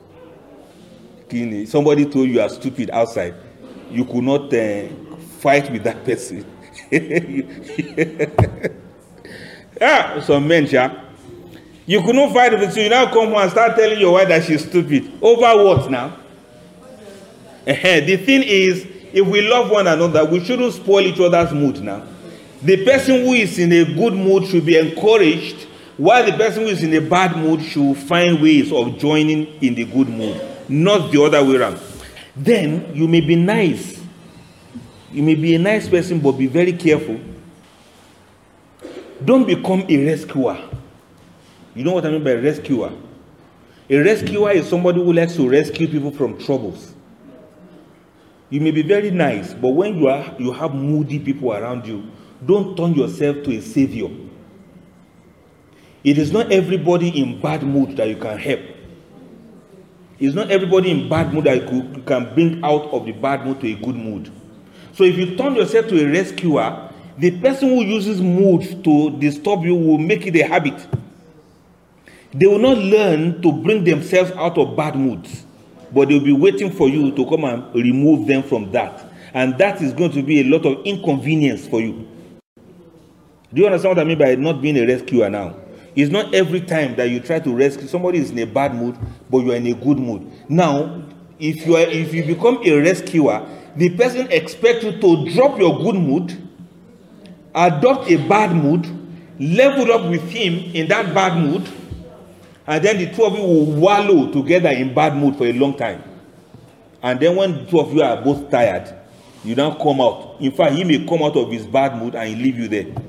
Somebody told you are stupid outside. You could not uh, fight with that person. Yeah, some men, yeah. You could not fight with it, so you now come home and start telling your wife that she's stupid. Over what now? Uh-huh. The thing is, if we love one another, we shouldn't spoil each other's mood now. The person who is in a good mood should be encouraged, while the person who is in a bad mood should find ways of joining in the good mood, not the other way around. Then you may be nice. You may be a nice person, but be very careful. Don't become a rescuer. You know what I mean by rescuer? A rescuer is somebody who likes to rescue people from troubles. You may be very nice, but when you are you have moody people around you, don't turn yourself to a savior. It is not everybody in bad mood that you can help. It's not everybody in bad mood that you can bring out of the bad mood to a good mood. So if you turn yourself to a rescuer, the person who uses mood to disturb you will make it a habit. They will not learn to bring themselves out of bad moods, but they'll be waiting for you to come and remove them from that. And that is going to be a lot of inconvenience for you. Do you understand what I mean by not being a rescuer now? It's not every time that you try to rescue somebody is in a bad mood, but you are in a good mood. Now, if you are, if you become a rescuer, the person expects you to drop your good mood, adopt a bad mood, level up with him in that bad mood, and then the two of you will wallow together in bad mood for a long time. And then when the two of you are both tired, you now come out. In fact, he may come out of his bad mood and leave you there.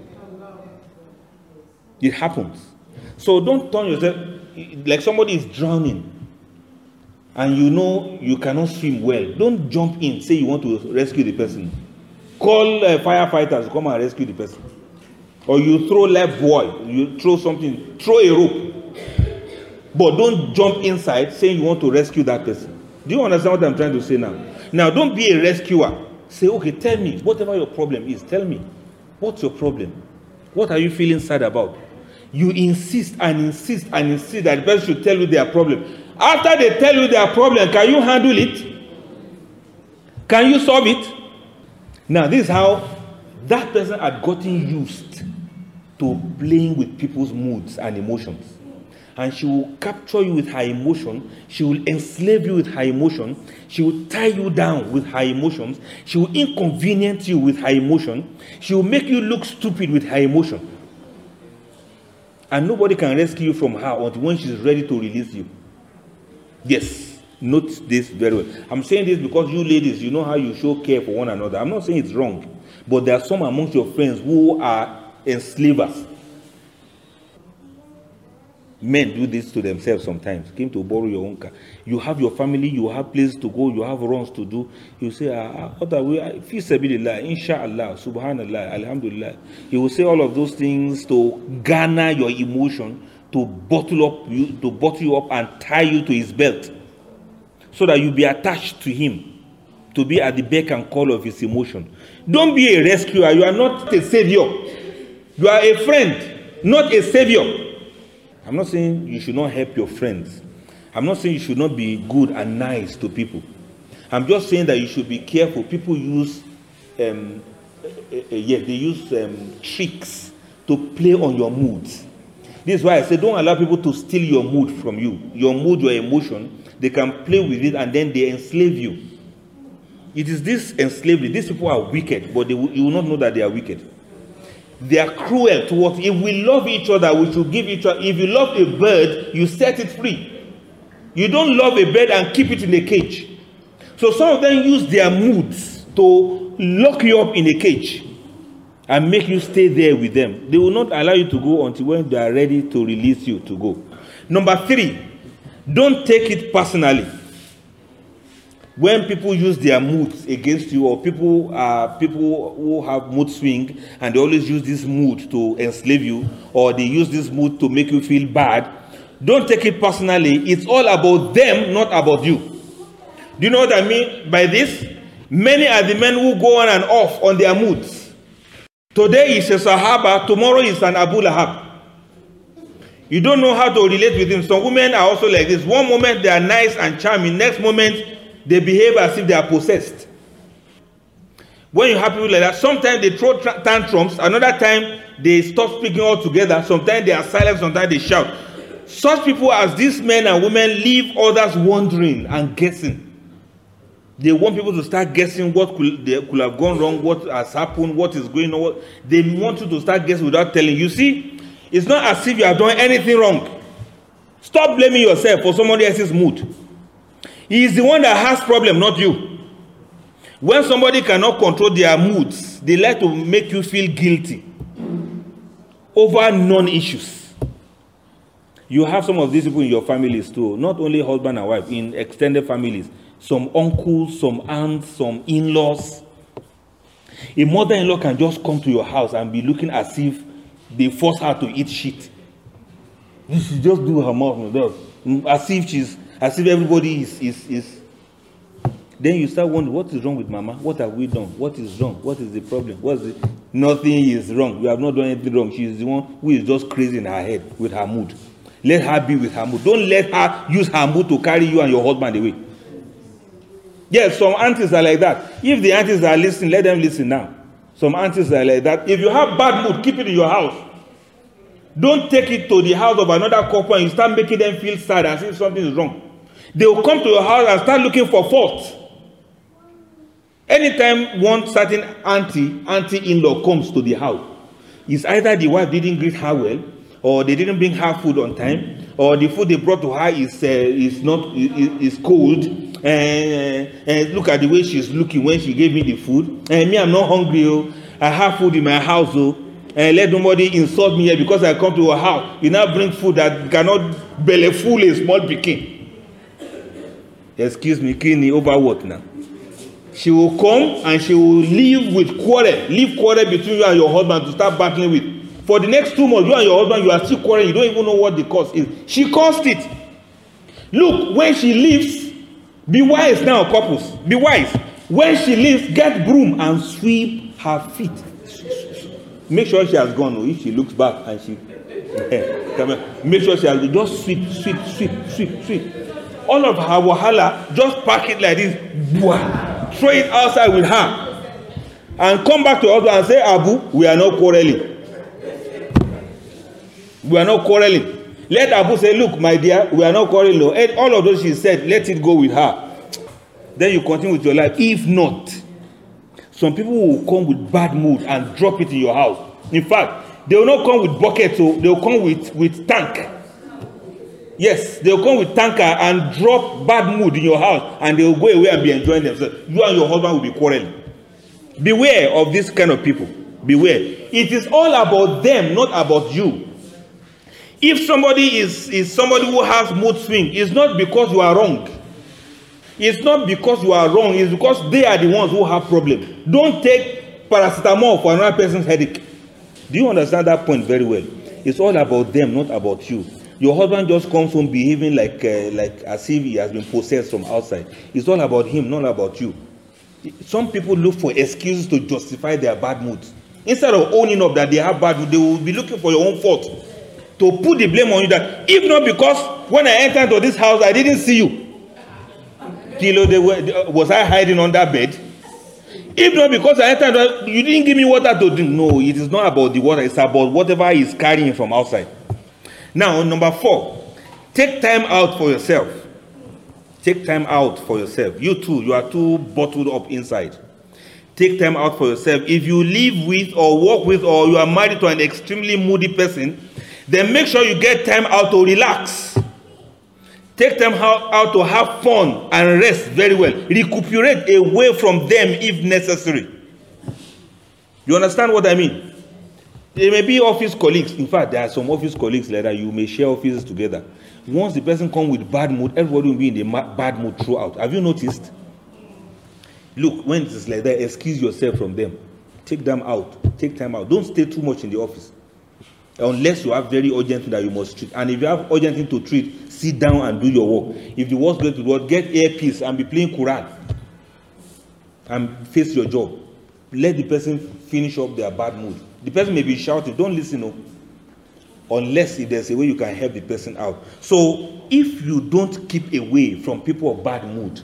It happens. So don't turn yourself like somebody is drowning and you know you cannot swim well. Don't jump in, say you want to rescue the person. Call uh, firefighters to come and rescue the person. Or you throw life buoy, you throw something, throw a rope. But don't jump inside saying you want to rescue that person. Do you understand what I'm trying to say now? Now, don't be a rescuer. Say, okay, tell me, whatever your problem is, tell me. What's your problem? What are you feeling sad about? You insist and insist and insist that the person should tell you their problem. After they tell you their problem, can you handle it? Can you solve it? Now, this is how that person had gotten used to playing with people's moods and emotions. And she will capture you with her emotion. She will enslave you with her emotion. She will tie you down with her emotions. She will inconvenience you with her emotion. She will make you look stupid with her emotion. And nobody can rescue you from her until when she's ready to release you. Yes, note this very well. I'm saying this because you ladies, you know how you show care for one another. I'm not saying it's wrong, but there are some amongst your friends who are enslavers. Men do this to themselves sometimes. Came to borrow your own car. You have your family, you have places to go, you have runs to do. You say, ah, what are we? Fi sabilillah, inshallah, subhanallah, alhamdulillah. He will say all of those things to garner your emotion, to bottle up you, to bottle you up and tie you to his belt, so that you be attached to him, to be at the beck and call of his emotion. Don't be a rescuer. You are not a savior. You are a friend, not a savior. I'm not saying you should not help your friends. I'm not saying you should not be good and nice to people. I'm just saying that you should be careful. People use, um, uh, uh, yeah, they use um, tricks to play on your moods. This is why I say don't allow people to steal your mood from you. Your mood, your emotion, they can play with it and then they enslave you. It is this enslavement. These people are wicked, but they will, you will not know that they are wicked. They are cruel towards. If we love each other, we should give each other. If you love a bird, you set it free. You don't love a bird and keep it in a cage. So some of them use their moods to lock you up in a cage and make you stay there with them. They will not allow you to go until when they are ready to release you to go. Number three, don't take it personally. When people use their moods against you, or people are people who have mood swing and they always use this mood to enslave you, or they use this mood to make you feel bad, don't take it personally. It's all about them, not about you. Do you know what I mean by this? Many are the men who go on and off on their moods. Today is a Sahaba, tomorrow is an Abu Lahab. You don't know how to relate with him. Some women are also like this. One moment they are nice and charming, next moment they behave as if they are possessed. When you have people like that, sometimes they throw tantrums, another time they stop speaking altogether, sometimes they are silent, sometimes they shout. Such people as these men and women leave others wondering and guessing. They want people to start guessing what could, they could have gone wrong, what has happened, what is going on. What, they want you to start guessing without telling. You see, it's not as if you have done anything wrong. Stop blaming yourself for somebody else's mood. He is the one that has problem, not you. When somebody cannot control their moods, they like to make you feel guilty over non-issues. You have some of these people in your families too, not only husband and wife, in extended families. Some uncles, some aunts, some in-laws. A mother-in-law can just come to your house and be looking as if they force her to eat shit. She just do her mouth, as if she's, as if everybody is, is, is. Then you start wondering, what is wrong with Mama? What have we done? What is wrong? What is the problem? What's the... Nothing is wrong. We have not done anything wrong. She is the one who is just crazy in her head with her mood. Let her be with her mood. Don't let her use her mood to carry you and your husband away. Yes, some aunties are like that. If the aunties are listening, let them listen now. Some aunties are like that. If you have bad mood, keep it in your house. Don't take it to the house of another couple and you start making them feel sad as if something is wrong. They will come to your house and start looking for fault. Anytime one certain auntie, auntie-in-law comes to the house, it's either the wife didn't greet her well, or they didn't bring her food on time, or the food they brought to her is uh, is not is, is cold. And, and look at the way she's looking when she gave me the food. And me, I'm not hungry. Oh. I have food in my house. Oh. And let nobody insult me here because I come to her house. You now bring food that cannot belly full a small pikin. Excuse me, Kini, over what now? She will come and she will live with quarrel. Leave quarrel between you and your husband to start battling with. For the next two months, you and your husband, you are still quarreling. You don't even know what the cause is. She caused it. Look, when she leaves, be wise now, couples. Be wise. When she leaves, get broom and sweep her feet. Make sure she has gone. Or if she looks back and she, come on, make sure she has gone. Just sweep, sweep, sweep, sweep, sweep. All of her wahala, just pack it like this. Throw it outside with her, and come back to us and say, Abu, we are not quarreling. We are not quarreling. Let Abu say, look, my dear, we are not quarreling. All of those she said, let it go with her. Then you continue with your life. If not, some people will come with bad mood and drop it in your house. In fact, they will not come with buckets, so they will come with, with tank. Yes, they will come with tanker and drop bad mood in your house, and they will go away and be enjoying themselves. You and your husband will be quarreling. Beware of this kind of people. Beware. It is all about them, not about you. If somebody is, is somebody who has mood swing, it's not because you are wrong. It's not because you are wrong. It's because they are the ones who have problems. Don't take paracetamol for another person's headache. Do you understand that point very well? It's all about them, not about you. Your husband just comes home behaving like, uh, like as if he has been possessed from outside. It's all about him, not about you. Some people look for excuses to justify their bad moods. Instead of owning up that they have bad mood, they will be looking for your own fault. to put the blame on you that if not because when I entered into this house, I didn't see you. Kilo, they were, was I hiding under bed? If not because I entered, you didn't give me water to drink. No, it is not about the water. It's about whatever is carrying from outside. Now, number four, take time out for yourself. Take time out for yourself. You too, you are too bottled up inside. Take time out for yourself. If you live with or work with or you are married to an extremely moody person, then make sure you get time out to relax. Take time out to have fun and rest very well. Recuperate away from them if necessary. You understand what I mean? There may be office colleagues. In fact, there are some office colleagues like that. You may share offices together. Once the person comes with bad mood, everybody will be in the bad mood throughout. Have you noticed? Look, when it is like that, excuse yourself from them. Take them out. Take time out. Don't stay too much in the office. Unless you have very urgent thing that you must treat. And if you have urgent thing to treat, sit down and do your work. If the work's going to work, get earpiece and be playing Quran. And face your job. Let the person finish up their bad mood. The person may be shouting. Don't listen. No. Unless if there's a way you can help the person out. So, if you don't keep away from people of bad mood,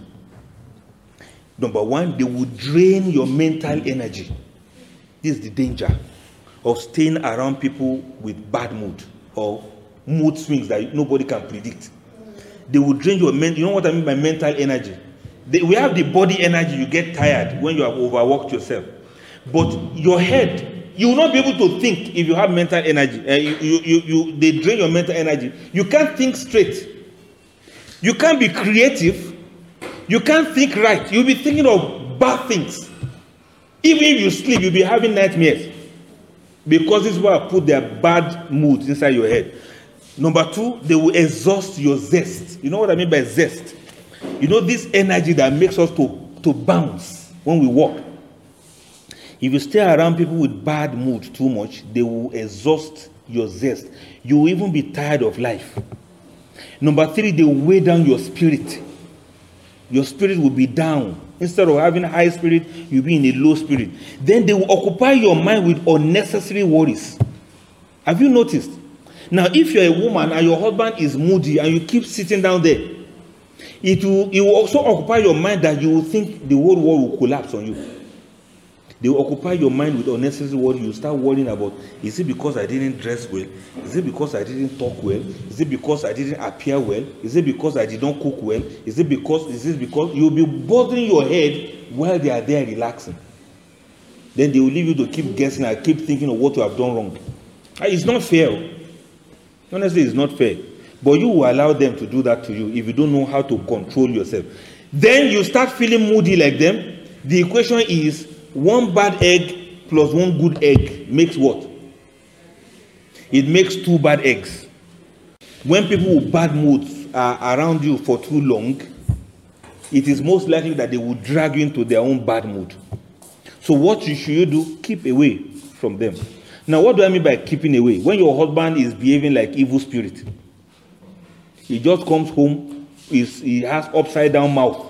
number one, they will drain your mental energy. This is the danger of staying around people with bad mood or mood swings that nobody can predict. They will drain your mental. You know what I mean by mental energy? They, we have the body energy. You get tired when you have overworked yourself. But your head, you will not be able to think if you have mental energy. Uh, you, you, you, you, they drain your mental energy. You can't think straight. You can't be creative. You can't think right. You'll be thinking of bad things. Even if you sleep, you'll be having nightmares. Because this is why I put their bad moods inside your head. Number two, they will exhaust your zest. You know what I mean by zest? You know this energy that makes us to, to bounce when we walk. If you stay around people with bad mood too much, they will exhaust your zest. You will even be tired of life. Number three, they will weigh down your spirit. Your spirit will be down. Instead of having high spirit, you'll be in a low spirit. Then they will occupy your mind with unnecessary worries. Have you noticed? Now, if you're a woman and your husband is moody and you keep sitting down there, it will, it will also occupy your mind that you will think the whole world will collapse on you. They will occupy your mind with unnecessary worry. You start worrying about, is it because I didn't dress well? Is it because I didn't talk well? Is it because I didn't appear well? Is it because I did not cook well? Is it because, is it because you'll be bothering your head while they are there relaxing? Then they will leave you to keep guessing and keep thinking of what you have done wrong. It's not fair. Honestly, it's not fair. But you will allow them to do that to you if you don't know how to control yourself. Then you start feeling moody like them. The equation is one bad egg plus one good egg makes what? It makes two bad eggs. When people with bad moods are around you for too long, it is most likely that they will drag you into their own bad mood. So what you should do? Keep away from them. Now, what do I mean by keeping away? When your husband is behaving like evil spirit, he just comes home, he's, he has upside down mouth.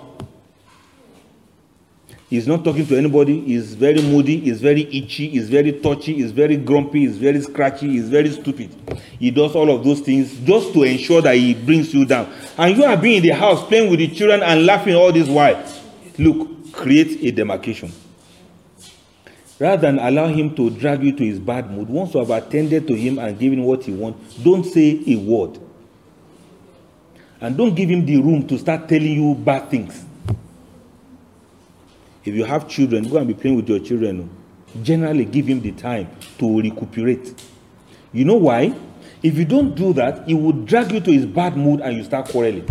He's not talking to anybody. He's very moody. He's very itchy. He's very touchy. He's very grumpy. He's very scratchy. He's very stupid. He does all of those things just to ensure that he brings you down. And you are being in the house playing with the children and laughing all this while. Look, create a demarcation. Rather than allow him to drag you to his bad mood, once you have attended to him and given him what he wants, don't say a word. And don't give him the room to start telling you bad things. If you have children, go and be playing with your children. Generally, give him the time to recuperate. You know why? If you don't do that, he will drag you to his bad mood and you start quarreling.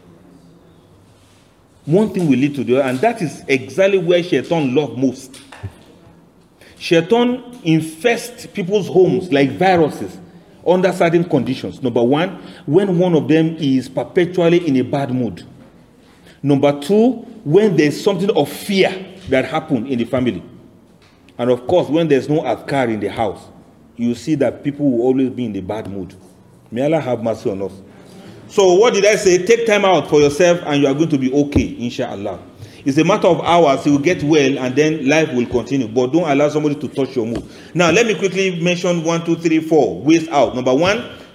One thing will lead to the other, and that is exactly where Shaitan loves most. Shaitan infests people's homes like viruses under certain conditions. Number one, when one of them is perpetually in a bad mood. Number two, when there's something of fear that happened in the family. And of course, when there's no adhkar in the house, you see that people will always be in the bad mood. May Allah have mercy on us. So what did I say? Take time out for yourself and you are going to be okay, inshallah. It's a matter of hours, you will get well and then life will continue. But don't allow somebody to touch your mood. Now, let me quickly mention one, two, three, four ways out. Number one,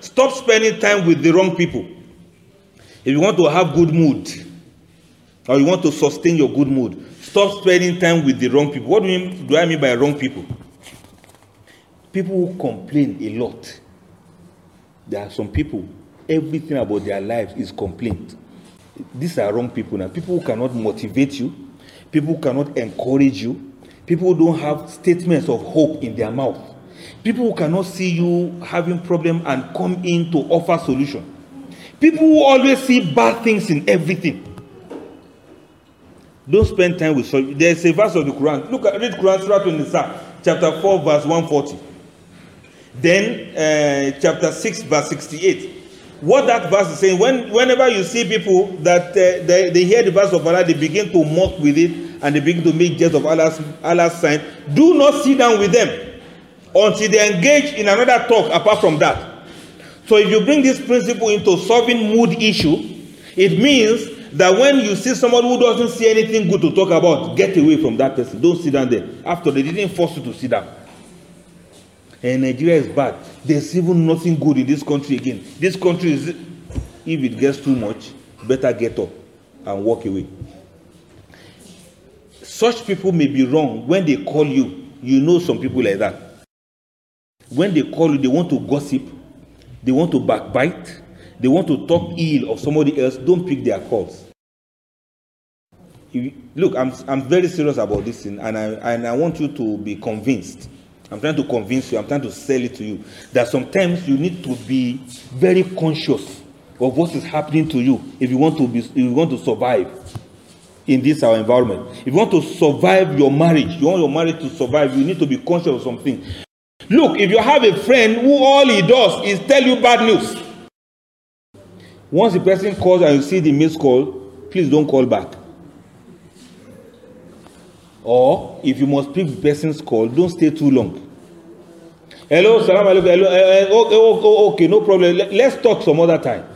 Stop spending time with the wrong people. If you want to have good mood, or you want to sustain your good mood, stop spending time with the wrong people. What do, you mean, do I mean by wrong people? People who complain a lot. There are some people, everything about their lives is complaint. These are wrong people now. People who cannot motivate you, people who cannot encourage you, people who don't have statements of hope in their mouth, people who cannot see you having problem and come in to offer solution, people who always see bad things in everything. Don't spend time with such. There's a verse of the Quran. Look at read Quran Surah An-Nisa, chapter four, verse one forty. Then uh, chapter six, verse sixty-eight. What that verse is saying, when, whenever you see people that uh, they, they hear the verse of Allah, they begin to mock with it and they begin to make jest of Allah's, Allah's sign, do not sit down with them until they engage in another talk apart from that. So if you bring this principle into solving mood issue, it means that when you see someone who doesn't see anything good to talk about, get away from that person. Don't sit down there. After they didn't force you to sit down. And Nigeria is bad. There's even nothing good in this country again. This country is, if it gets too much, better get up and walk away. Such people may be wrong when they call you. You know some people like that. When they call you, they want to gossip. They want to backbite. They want to talk ill of somebody else. Don't pick their calls. You, look, I'm, I'm very serious about this thing, and I, and I want you to be convinced. I'm trying to convince you, I'm trying to sell it to you, that sometimes you need to be very conscious of what is happening to you if you want to be, if you want to survive in this our environment. If you want to survive your marriage, you want your marriage to survive, you need to be conscious of something. Look, if you have a friend who all he does is tell you bad news, once the person calls and you see the missed call, please don't call back. Or if you must pick the person's call, don't stay too long. Hello, salam alaikum. Hello, uh, uh, okay, okay, no problem. Let's talk some other time.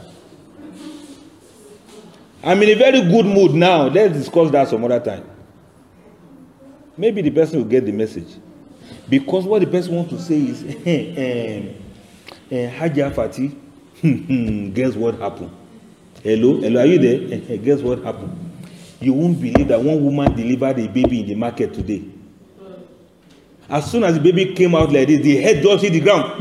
I'm in a very good mood now. Let's discuss that some other time. Maybe the person will get the message. Because what the person wants to say is, hey, um, uh, Haja Fati, guess what happened? Hello, hello, are you there? Guess what happened? You won't believe that one woman delivered a baby in the market today. As soon as the baby came out like this, the head just hit the ground.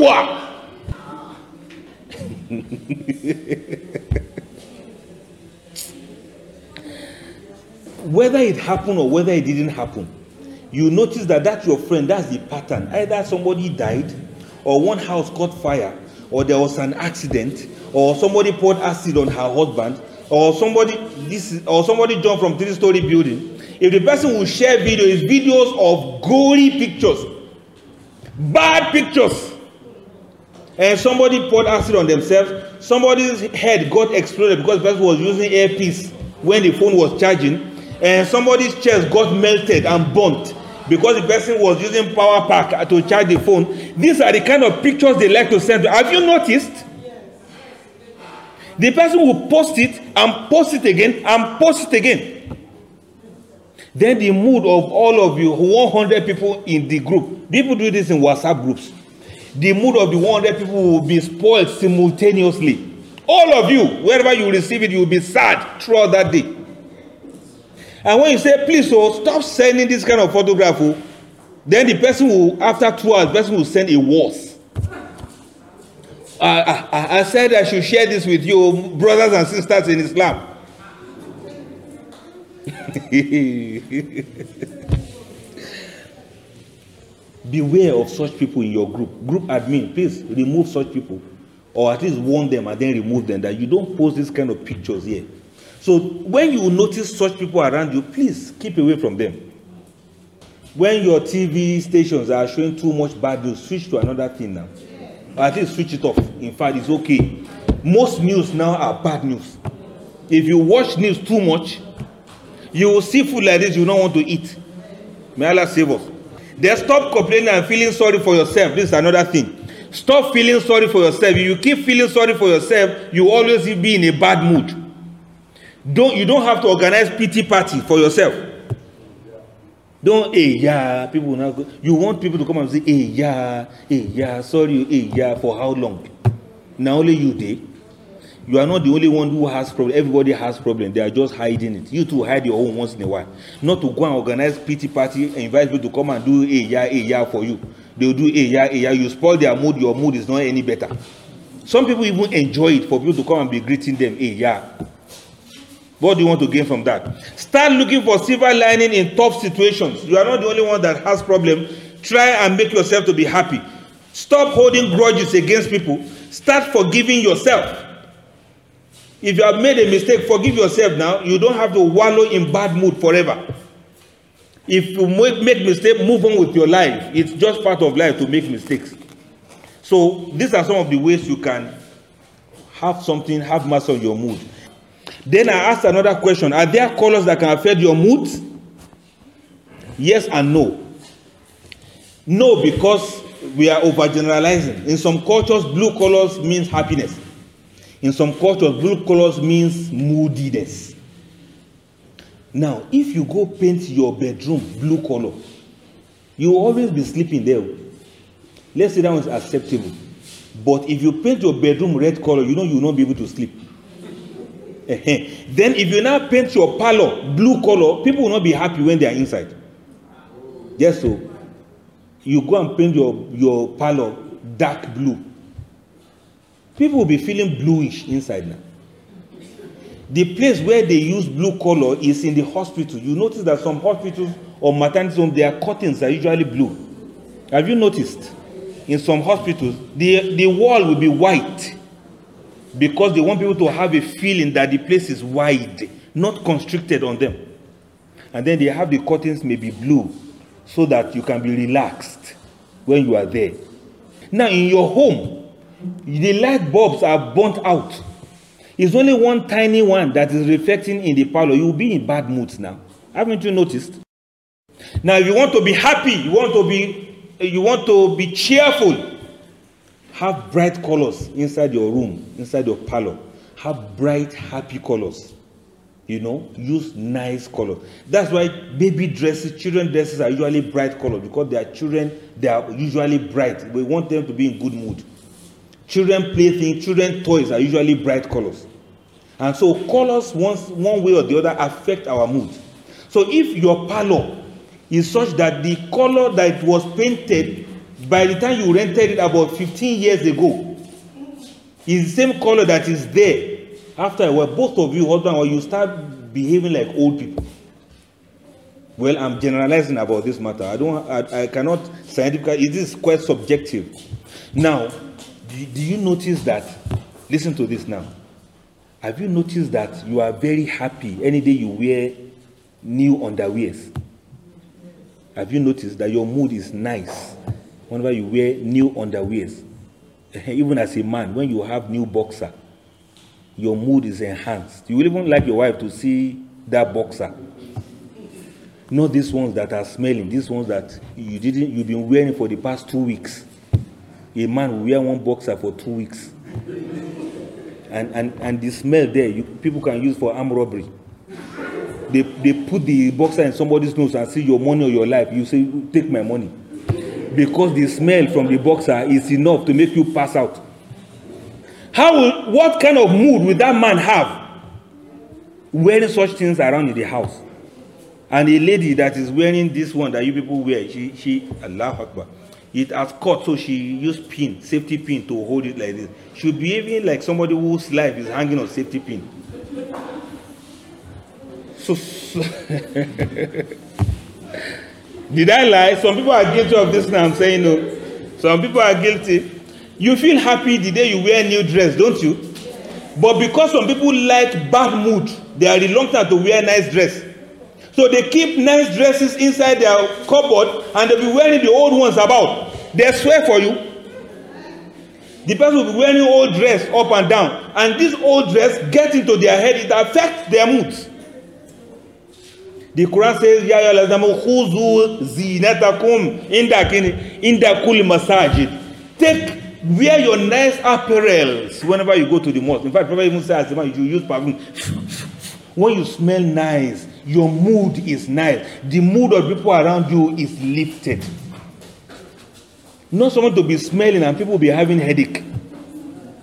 Whether it happened or whether it didn't happen, you notice that that's your friend, that's the pattern. Either somebody died, or one house caught fire, or there was an accident, or somebody poured acid on her husband, or somebody this or somebody jumped from three-story building. If the person will share videos, videos of gory pictures, bad pictures, and somebody poured acid on themselves, somebody's head got exploded because the person was using earpiece when the phone was charging, and somebody's chest got melted and burnt because the person was using power pack to charge the phone. These are the kind of pictures they like to send. Have you noticed? The person will post it and post it again and post it again. Then the mood of all of you, one hundred people in the group, people do this in WhatsApp groups. The mood of the one hundred people will be spoiled simultaneously. All of you, wherever you receive it, you will be sad throughout that day. And when you say, please, oh, stop sending this kind of photograph, oh, then the person will, after two hours, the person will send a worse. I, I, I said I should share this with you, brothers and sisters in Islam. Beware of such people in your group. Group admin, please remove such people. Or at least warn them and then remove them, that you don't post this kind of pictures here. So when you notice such people around you, please keep away from them. When your T V stations are showing too much bad news, switch to another thing now. Or at least switch it off. In fact, it's okay. Most news now are bad news. If you watch news too much, you will see food like this you don't want to eat. May Allah save us. Then stop complaining and feeling sorry for yourself. This is another thing. Stop feeling sorry for yourself. If you keep feeling sorry for yourself, you always be in a bad mood. Don't you don't have to organize pity party for yourself. Don't, hey, yeah, people will not go. You want people to come and say, hey, yeah, hey, yeah, sorry, hey, yeah, for how long? Now only you dey. You are not the only one who has problem. Everybody has problem. They are just hiding it. You too hide your own once in a while. Not to go and organize pity party and invite people to come and do a yeah, a yeah for you. They will do a yeah, a yeah. You spoil their mood. Your mood is not any better. Some people even enjoy it for people to come and be greeting them. A yeah. What do you want to gain from that? Start looking for silver lining in tough situations. You are not the only one that has problem. Try and make yourself to be happy. Stop holding grudges against people. Start forgiving yourself. If you have made a mistake, forgive yourself now. You don't have to wallow in bad mood forever. If you make, make mistake, move on with your life. It's just part of life to make mistakes. So these are some of the ways you can have something, have master on your mood. Then I asked another question. Are there colors that can affect your mood? Yes and no. No, because we are overgeneralizing. In some cultures, blue colors means happiness. In some cultures, blue colors means moodiness. Now, if you go paint your bedroom blue color, you will always be sleeping there. Let's say that one is acceptable. But if you paint your bedroom red color, you know you will not be able to sleep. Then if you now paint your parlor blue color, people will not be happy when they are inside. Yes, so you go and paint your, your parlor dark blue. People will be feeling bluish inside now. The place where they use blue color is in the hospital. You notice that some hospitals or maternity homes, their curtains are usually blue. Have you noticed? In some hospitals, the, the wall will be white because they want people to have a feeling that the place is wide, not constricted on them. And then they have the curtains may be blue so that you can be relaxed when you are there. Now in your home, the light bulbs are burnt out. It's only one tiny one that is reflecting in the parlor. You will be in bad moods now. Haven't you noticed? Now, if you want to be happy, you want to be, you want to be cheerful, have bright colors inside your room, inside your parlor. Have bright, happy colors. You know, use nice colors. That's why baby dresses, children dresses are usually bright colors because they are children. They are usually bright. We want them to be in good mood. Children playthings, children toys are usually bright colors. And so colors, once, one way or the other, affect our mood. So if your parlor is such that the color that was painted by the time you rented it about fifteen years ago is the same color that is there, after a while, both of you, husband or you, start behaving like old people. Well, I'm generalizing about this matter. I don't, I, I cannot scientifically, it is quite subjective. Now, do you notice that? Listen to this now. Have you noticed that you are very happy any day you wear new underwears? Have you noticed that your mood is nice whenever you wear new underwears? Even as a man, when you have new boxer, your mood is enhanced. You will even like your wife to see that boxer. Not these ones that are smelling, these ones that you didn't, you've been wearing for the past two weeks. A man will wear one boxer for two weeks. And, and, and the smell there, you, people can use for armed robbery. They, they put the boxer in somebody's nose and say your money or your life. You say, take my money. Because the smell from the boxer is enough to make you pass out. How will, what kind of mood will that man have wearing such things around in the house? And a lady that is wearing this one that you people wear, she, she, Allahu Akbar. It has cut, so she used pin, safety pin to hold it like this. She'll be behaving like somebody whose life is hanging on safety pin. So, so did I lie? Some people are guilty of this now. I'm saying no. Some people are guilty. You feel happy the day you wear a new dress, don't you? But because some people like bad mood, they are reluctant to wear a nice dress. So they keep nice dresses inside their cupboard and they'll be wearing the old ones about. They swear for you. The person will be wearing old dress up and down. And this old dress gets into their head. It affects their moods. The Quran says, Ya ayyuhallazina khuzu zinatakum inda kulli masajid. Take, wear your nice apparels whenever you go to the mosque. In fact, Prophet even says, you use perfume. When you smell nice, your mood is nice. The mood of people around you is lifted. Not someone to be smelling and people will be having headache.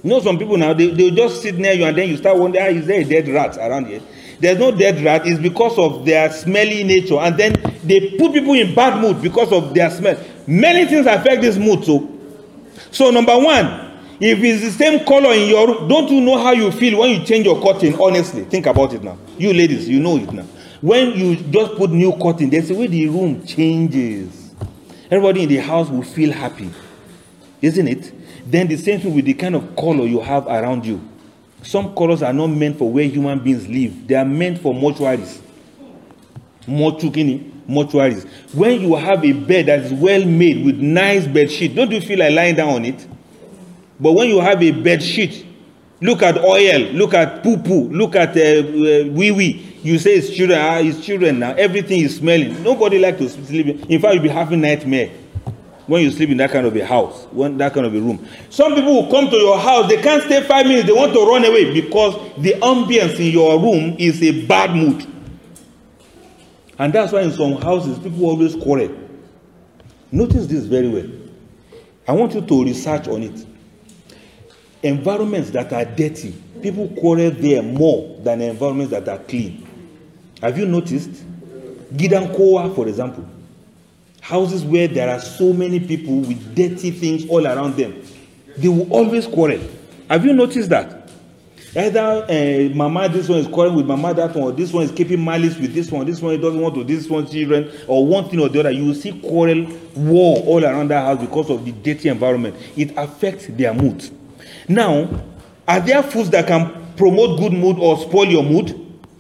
You know, some people now, they, they'll just sit near you and then you start wondering, ah, is there a dead rat around here? There's no dead rat. It's because of their smelly nature. And then they put people in bad mood because of their smell. Many things affect this mood. So, so number one, if it's the same color in your room, don't you know how you feel when you change your curtain? Honestly, think about it now. You ladies, you know it now. When you just put new curtain, there's the way the room changes. Everybody in the house will feel happy. Isn't it? Then the same thing with the kind of color you have around you. Some colors are not meant for where human beings live. They are meant for mortuaries. Mortuaries. Mortuaries. When you have a bed that is well made with nice bed sheet, don't you feel like lying down on it? But when you have a bed sheet, look at oil, look at poo-poo, look at uh, uh, wee-wee. You say it's children, ah, it's children now. Everything is smelling. Nobody likes to sleep. In fact, you'll be having nightmare when you sleep in that kind of a house, when that kind of a room. Some people will come to your house, they can't stay five minutes, they want to run away because the ambience in your room is a bad mood. And that's why in some houses, people always quarrel. Notice this very well. I want you to research on it. Environments that are dirty, people quarrel there more than environments that are clean. Have you noticed? Gidankowa, for example. Houses where there are so many people with dirty things all around them, they will always quarrel. Have you noticed that? Either uh, mama, this one is quarreling with mama, that one, or this one is keeping malice with this one, this one doesn't want to this one's children, or one thing or the other. You will see quarrel, war all around that house because of the dirty environment. It affects their mood. Now, are there foods that can promote good mood or spoil your mood?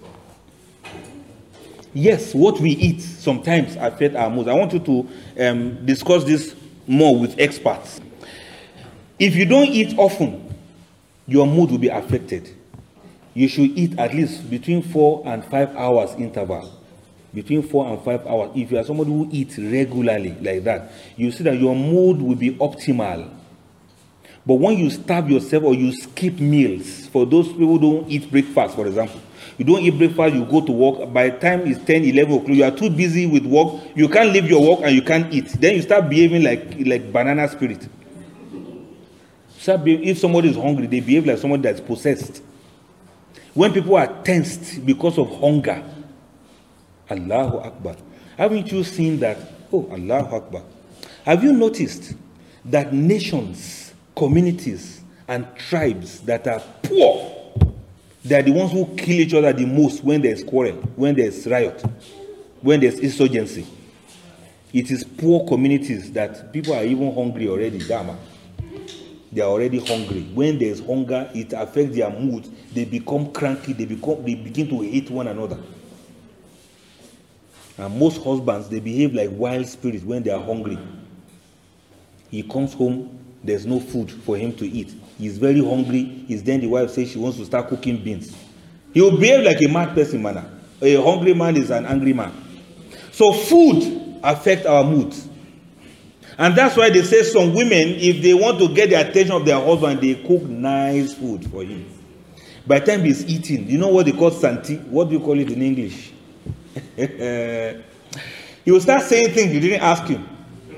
Yes, what we eat sometimes affects our mood. I want you to um, discuss this more with experts. If you don't eat often, your mood will be affected. You should eat at least between four and five hours interval. Between four and five hours. If you are somebody who eats regularly like that, you see that your mood will be optimal. But when you starve yourself or you skip meals, for those people who don't eat breakfast, for example, you don't eat breakfast, you go to work. By the time it's ten, eleven o'clock, you are too busy with work. You can't leave your work and you can't eat. Then you start behaving like, like banana spirit. Start behaving, if somebody is hungry, they behave like somebody that's possessed. When people are tensed because of hunger, Allahu Akbar. Haven't you seen that? Oh, Allahu Akbar. Have you noticed that nations, communities, and tribes that are poor, they are the ones who kill each other the most when there's quarrel, when there's riot, when there's insurgency. It is poor communities that people are even hungry already. Dama. They are already hungry. When there's hunger, it affects their mood. They become cranky. They become. They begin to hate one another. And most husbands, they behave like wild spirits when they are hungry. He comes home, there's no food for him to eat. He's very hungry. Is then the wife says she wants to start cooking beans. He will behave like a mad person, man. A hungry man is an angry man. So food affects our mood. And that's why they say some women, if they want to get the attention of their husband, they cook nice food for him. By the time he's eating, you know what they call santi? What do you call it in English? He will start saying things you didn't ask him.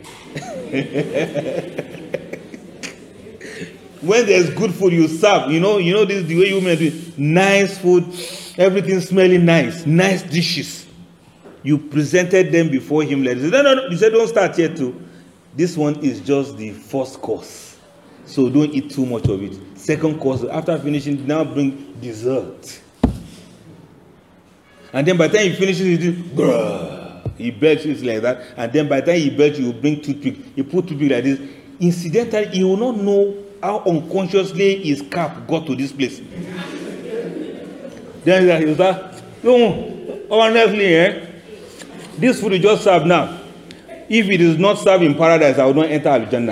When there's good food, you serve. You know, you know this is the way you men do it. Nice food, everything smelling nice, nice dishes. You presented them before him. Like, no, no, no. You said don't start yet too. This one is just the first course, so don't eat too much of it. Second course, after finishing, now bring dessert. And then by the time he finishes, he do, bruh, he belches like that. And then by the time he belches, you bring toothpick. He put toothpick like this. Incidentally, he will not know how unconsciously his cap got to this place. Then he will start, oh, honestly, eh? This food you just served now. If it is not served in paradise, I will not enter Al-Jannah.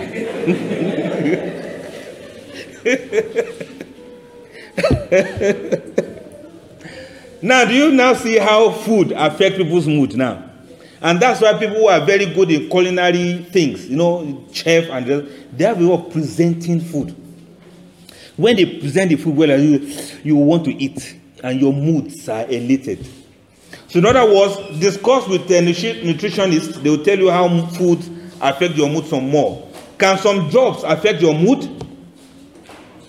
Now, do you now see how food affects people's mood now? And that's why people who are very good in culinary things, you know, chef and they have a way of presenting food. When they present the food well, you, you want to eat and your moods are elated. So in other words, discuss with a nutritionist, they will tell you how food affects your mood some more. Can some jobs affect your mood?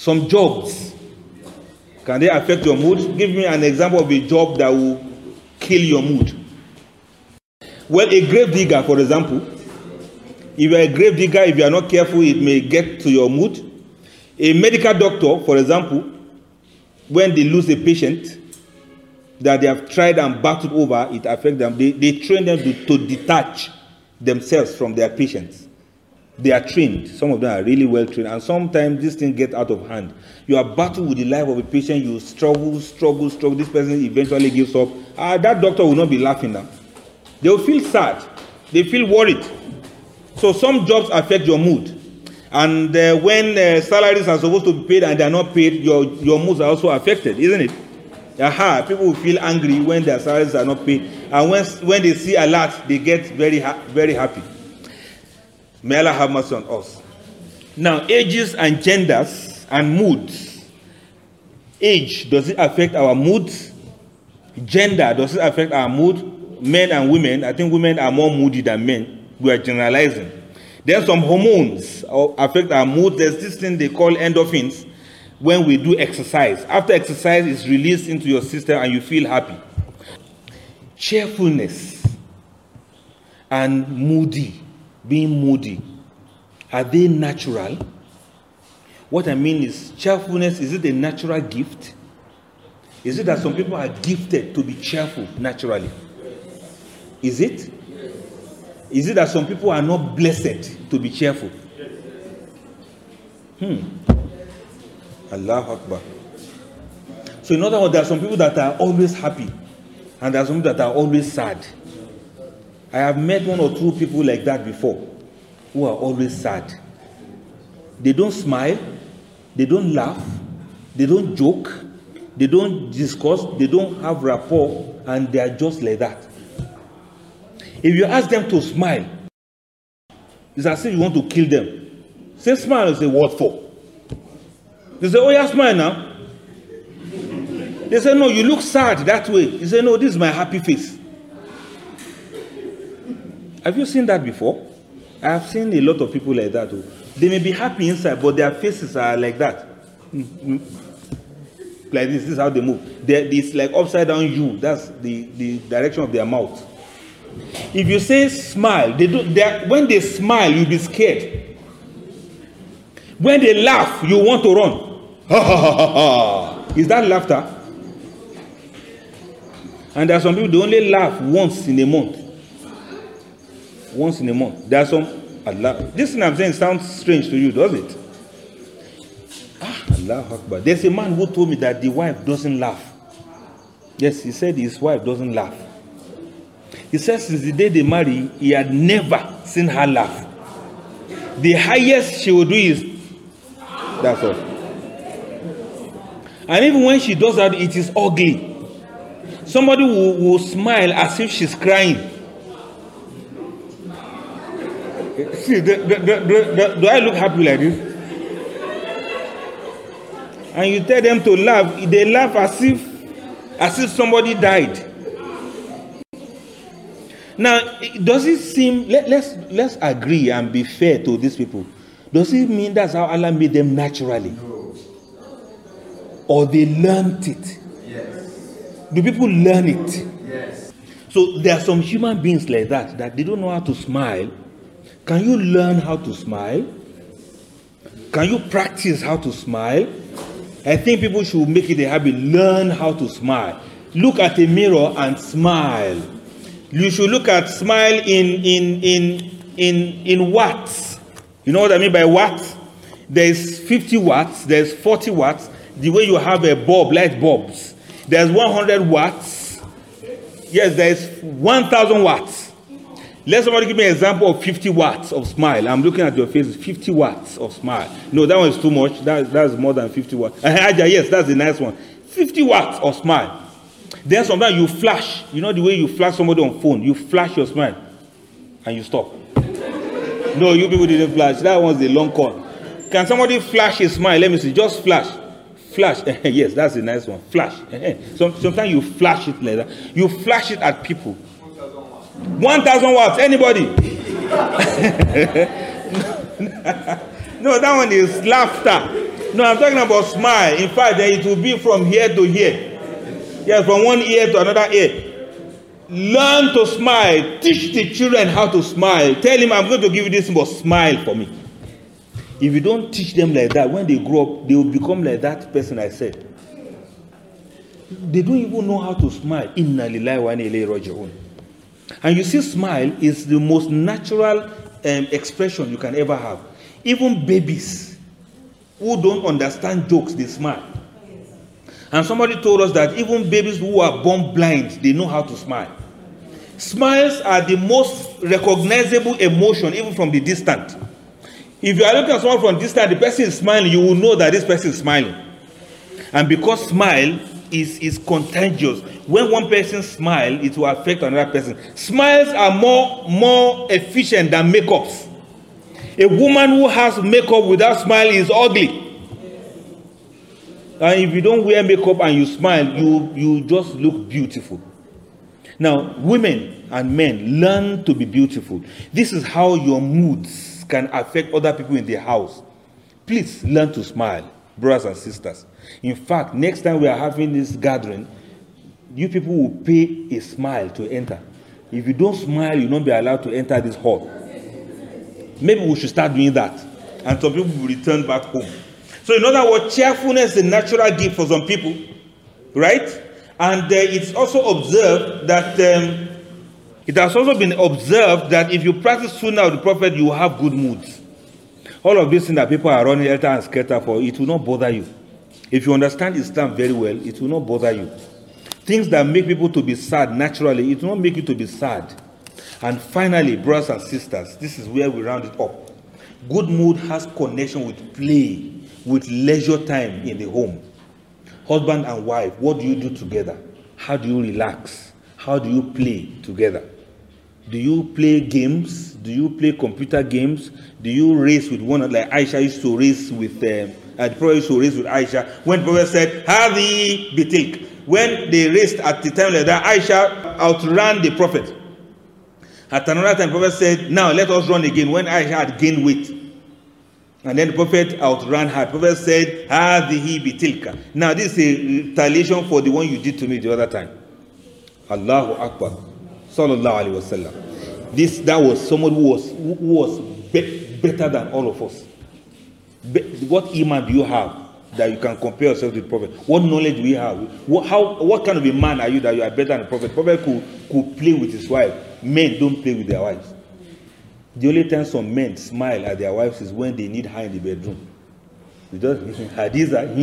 Some jobs, can they affect your mood? Give me an example of a job that will kill your mood. Well, a grave digger, for example. If you are a grave digger, if you are not careful, it may get to your mood. A medical doctor, for example, when they lose a patient that they have tried and battled over, it affects them. They, they train them to, to detach themselves from their patients. They are trained. Some of them are really well trained. And sometimes this thing gets out of hand. You are battling with the life of a patient. You struggle, struggle, struggle. This person eventually gives up. Ah, that doctor will not be laughing now. They will feel sad. They feel worried. So some jobs affect your mood. And uh, when uh, salaries are supposed to be paid and they are not paid, your, your moods are also affected, isn't it? Aha, people will feel angry when their salaries are not paid. And when, when they see a lot, they get very, ha very happy. May Allah have mercy on us. Now, ages and genders and moods. Age, does it affect our moods? Gender, does it affect our mood? Men and women, I think women are more moody than men. We are generalizing. There are some hormones affect our mood. There's this thing they call endorphins when we do exercise. After exercise, it's released into your system and you feel happy. Cheerfulness and moody, being moody, are they natural? What I mean is, cheerfulness, is it a natural gift? Is it that some people are gifted to be cheerful naturally? Is it? Is it that some people are not blessed to be cheerful? Hmm. Allahu Akbar. So in other words, there are some people that are always happy, and there are some people that are always sad. I have met one or two people like that before, who are always sad. They don't smile, they don't laugh, they don't joke, they don't discuss, they don't have rapport, and they are just like that. If you ask them to smile, it's as if you want to kill them. Say smile and say, what for? They say, oh yeah, smile now. They say, no, you look sad that way. You say, no, this is my happy face. Have you seen that before? I have seen a lot of people like that. They may be happy inside, but their faces are like that. Mm-hmm. Like this, this is how they move. They're, it's like upside down U. That's the, the direction of their mouth. If you say smile, they do, they, when they smile, you'll be scared. When they laugh, you want to run. Ha ha ha ha ha. Is that laughter? And there are some people, they only laugh once in a month. Once in a month. There are some, Allah. This thing I'm saying sounds strange to you, does it? Ah, Allah Akbar. There's a man who told me that the wife doesn't laugh. Yes, he said his wife doesn't laugh. He says since the day they marry, he had never seen her laugh. The highest she will do is, that's all. And even when she does that, it is ugly. Somebody will, will smile as if she's crying. See, do, do, do, do, do I look happy like this? And you tell them to laugh, they laugh as if, as if somebody died. Now, does it seem, let, let's, let's agree and be fair to these people. Does it mean that's how Allah made them naturally? No. Or they learned it? Yes. Do people learn it? Yes. So there are some human beings like that, that they don't know how to smile. Can you learn how to smile? Can you practice how to smile? I think people should make it a habit, learn how to smile. Look at a mirror and smile. You should look at smile in in in in in watts. You know what I mean by watts? There's fifty watts, there's forty watts. The way you have a bulb, light bulbs. There's one hundred watts. Yes, there's one thousand watts. Let somebody give me an example of fifty watts of smile. I'm looking at your face. fifty watts of smile. No, that one is too much. That, that's more than fifty watts. Yes, that's the nice one. fifty watts of smile. Then sometimes you flash. You know the way you flash somebody on phone? You flash your smile and you stop. No, you people didn't flash. That one's the long call. Can somebody flash a smile? Let me see. Just flash. Flash. Yes, that's the nice one. Flash. Some, sometimes you flash it like that. You flash it at people. one thousand watts. Anybody? No, that one is laughter. No, I'm talking about smile. In fact, it will be from here to here. Yes, from one ear to another ear. Learn to smile. Teach the children how to smile. Tell him, I'm going to give you this, but smile for me. If you don't teach them like that, when they grow up, they will become like that person I said. They don't even know how to smile. Inna lillahi wa inna ilayhi raji'un. And you see, smile is the most natural um, expression you can ever have. Even babies who don't understand jokes, they smile. And somebody told us that even babies who are born blind, they know how to smile. Smiles are the most recognizable emotion, even from the distant. If you are looking at someone from distance, the person is smiling, you will know that this person is smiling. And because smile is, is contagious, when one person smiles, it will affect another person. Smiles are more, more efficient than makeups. A woman who has makeup without smile is ugly. And if you don't wear makeup and you smile, you, you just look beautiful. Now, women and men, learn to be beautiful. This is how your moods can affect other people in the house. Please learn to smile, brothers and sisters. In fact, next time we are having this gathering, you people will pay a smile to enter. If you don't smile, you will not be allowed to enter this hall. Maybe we should start doing that. And some people will return back home. So in other words, cheerfulness is a natural gift for some people, right? And uh, it's also observed that, um, it has also been observed that if you practice sunnah of the Prophet, you will have good moods. All of these things that people are running helter and skelter for, it will not bother you. If you understand Islam very well, it will not bother you. Things that make people to be sad naturally, it will not make you to be sad. And finally, brothers and sisters, this is where we round it up. Good mood has connection with play, with leisure time in the home. Husband and wife, what do you do together? How do you relax? How do you play together? Do you play games? Do you play computer games? Do you race with one, like Aisha used to race with, um, uh, the Prophet used to race with Aisha. When the Prophet said, Hadi bitilk, when they raced at the time like that, Aisha outran the Prophet. At another time, the Prophet said, now let us run again, when Aisha had gained weight. And then the Prophet outran her. The Prophet said, Hadihi bitilka. Now this is a retaliation for the one you did to me the other time. Allahu Akbar. Sallallahu Alaihi Wasallam. This, that was someone who was, who was be, better than all of us. Be, what iman do you have that you can compare yourself to the Prophet? What knowledge do we have? What, how, what kind of a man are you that you are better than the Prophet? The Prophet could, could play with his wife. Men don't play with their wives. The only time some men smile at their wives is when they need her in the bedroom. You just Hadiza,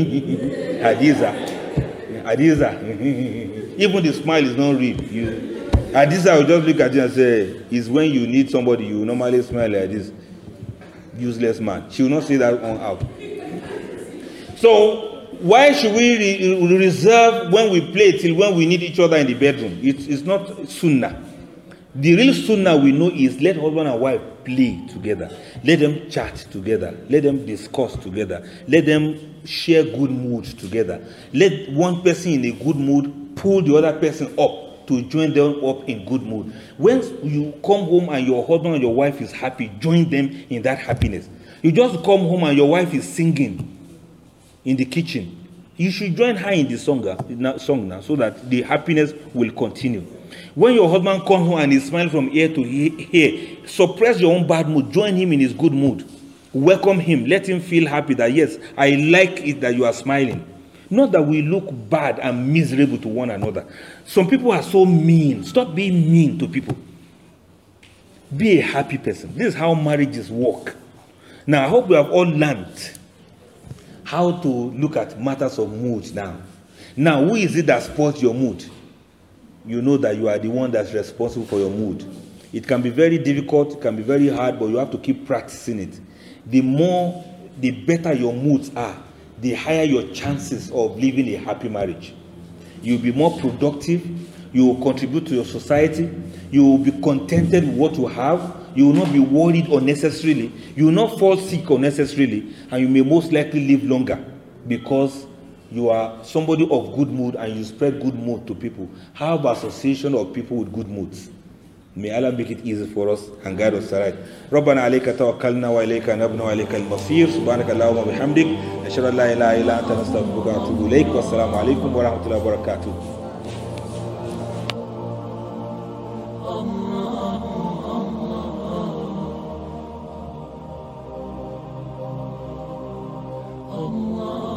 Hadiza, Hadiza. Even the smile is not real. You, Hadiza will just look at you and say, "It's when you need somebody you normally smile like this." Useless man. She will not say that on out. So why should we re reserve when we play till when we need each other in the bedroom? It's, it's not sunnah. The real sunnah we know is let husband and wife play together. Let them chat together. Let them discuss together. Let them share good moods together. Let one person in a good mood pull the other person up to join them up in good mood. When you come home and your husband and your wife is happy, join them in that happiness. You just come home and your wife is singing in the kitchen. You should join her in the song, uh, song now so that the happiness will continue. When your husband comes home and is smiling from ear to ear, suppress your own bad mood. Join him in his good mood. Welcome him. Let him feel happy that, yes, I like it that you are smiling. Not that we look bad and miserable to one another. Some people are so mean. Stop being mean to people. Be a happy person. This is how marriages work. Now, I hope we have all learned how to look at matters of mood now. Now, who is it that spoils your mood? You know that you are the one that's responsible for your mood. It can be very difficult, it can be very hard, but you have to keep practicing it. The more, the better your moods are, the higher your chances of living a happy marriage. You'll be more productive, you will contribute to your society, you will be contented with what you have, you will not be worried unnecessarily, you will not fall sick unnecessarily, and you may most likely live longer because you are somebody of good mood and you spread good mood to people. Have association of people with good moods. May Allah make it easy for us and guide us right. ربنا عليك توكلنا وإليك نبنا وإليك المصير سبحانك اللهم وبحمدك نشهد أن لا إله إلا أنت نستغفرك ونتوب إليك والسلام عليكم ورحمة الله وبركاته. Allah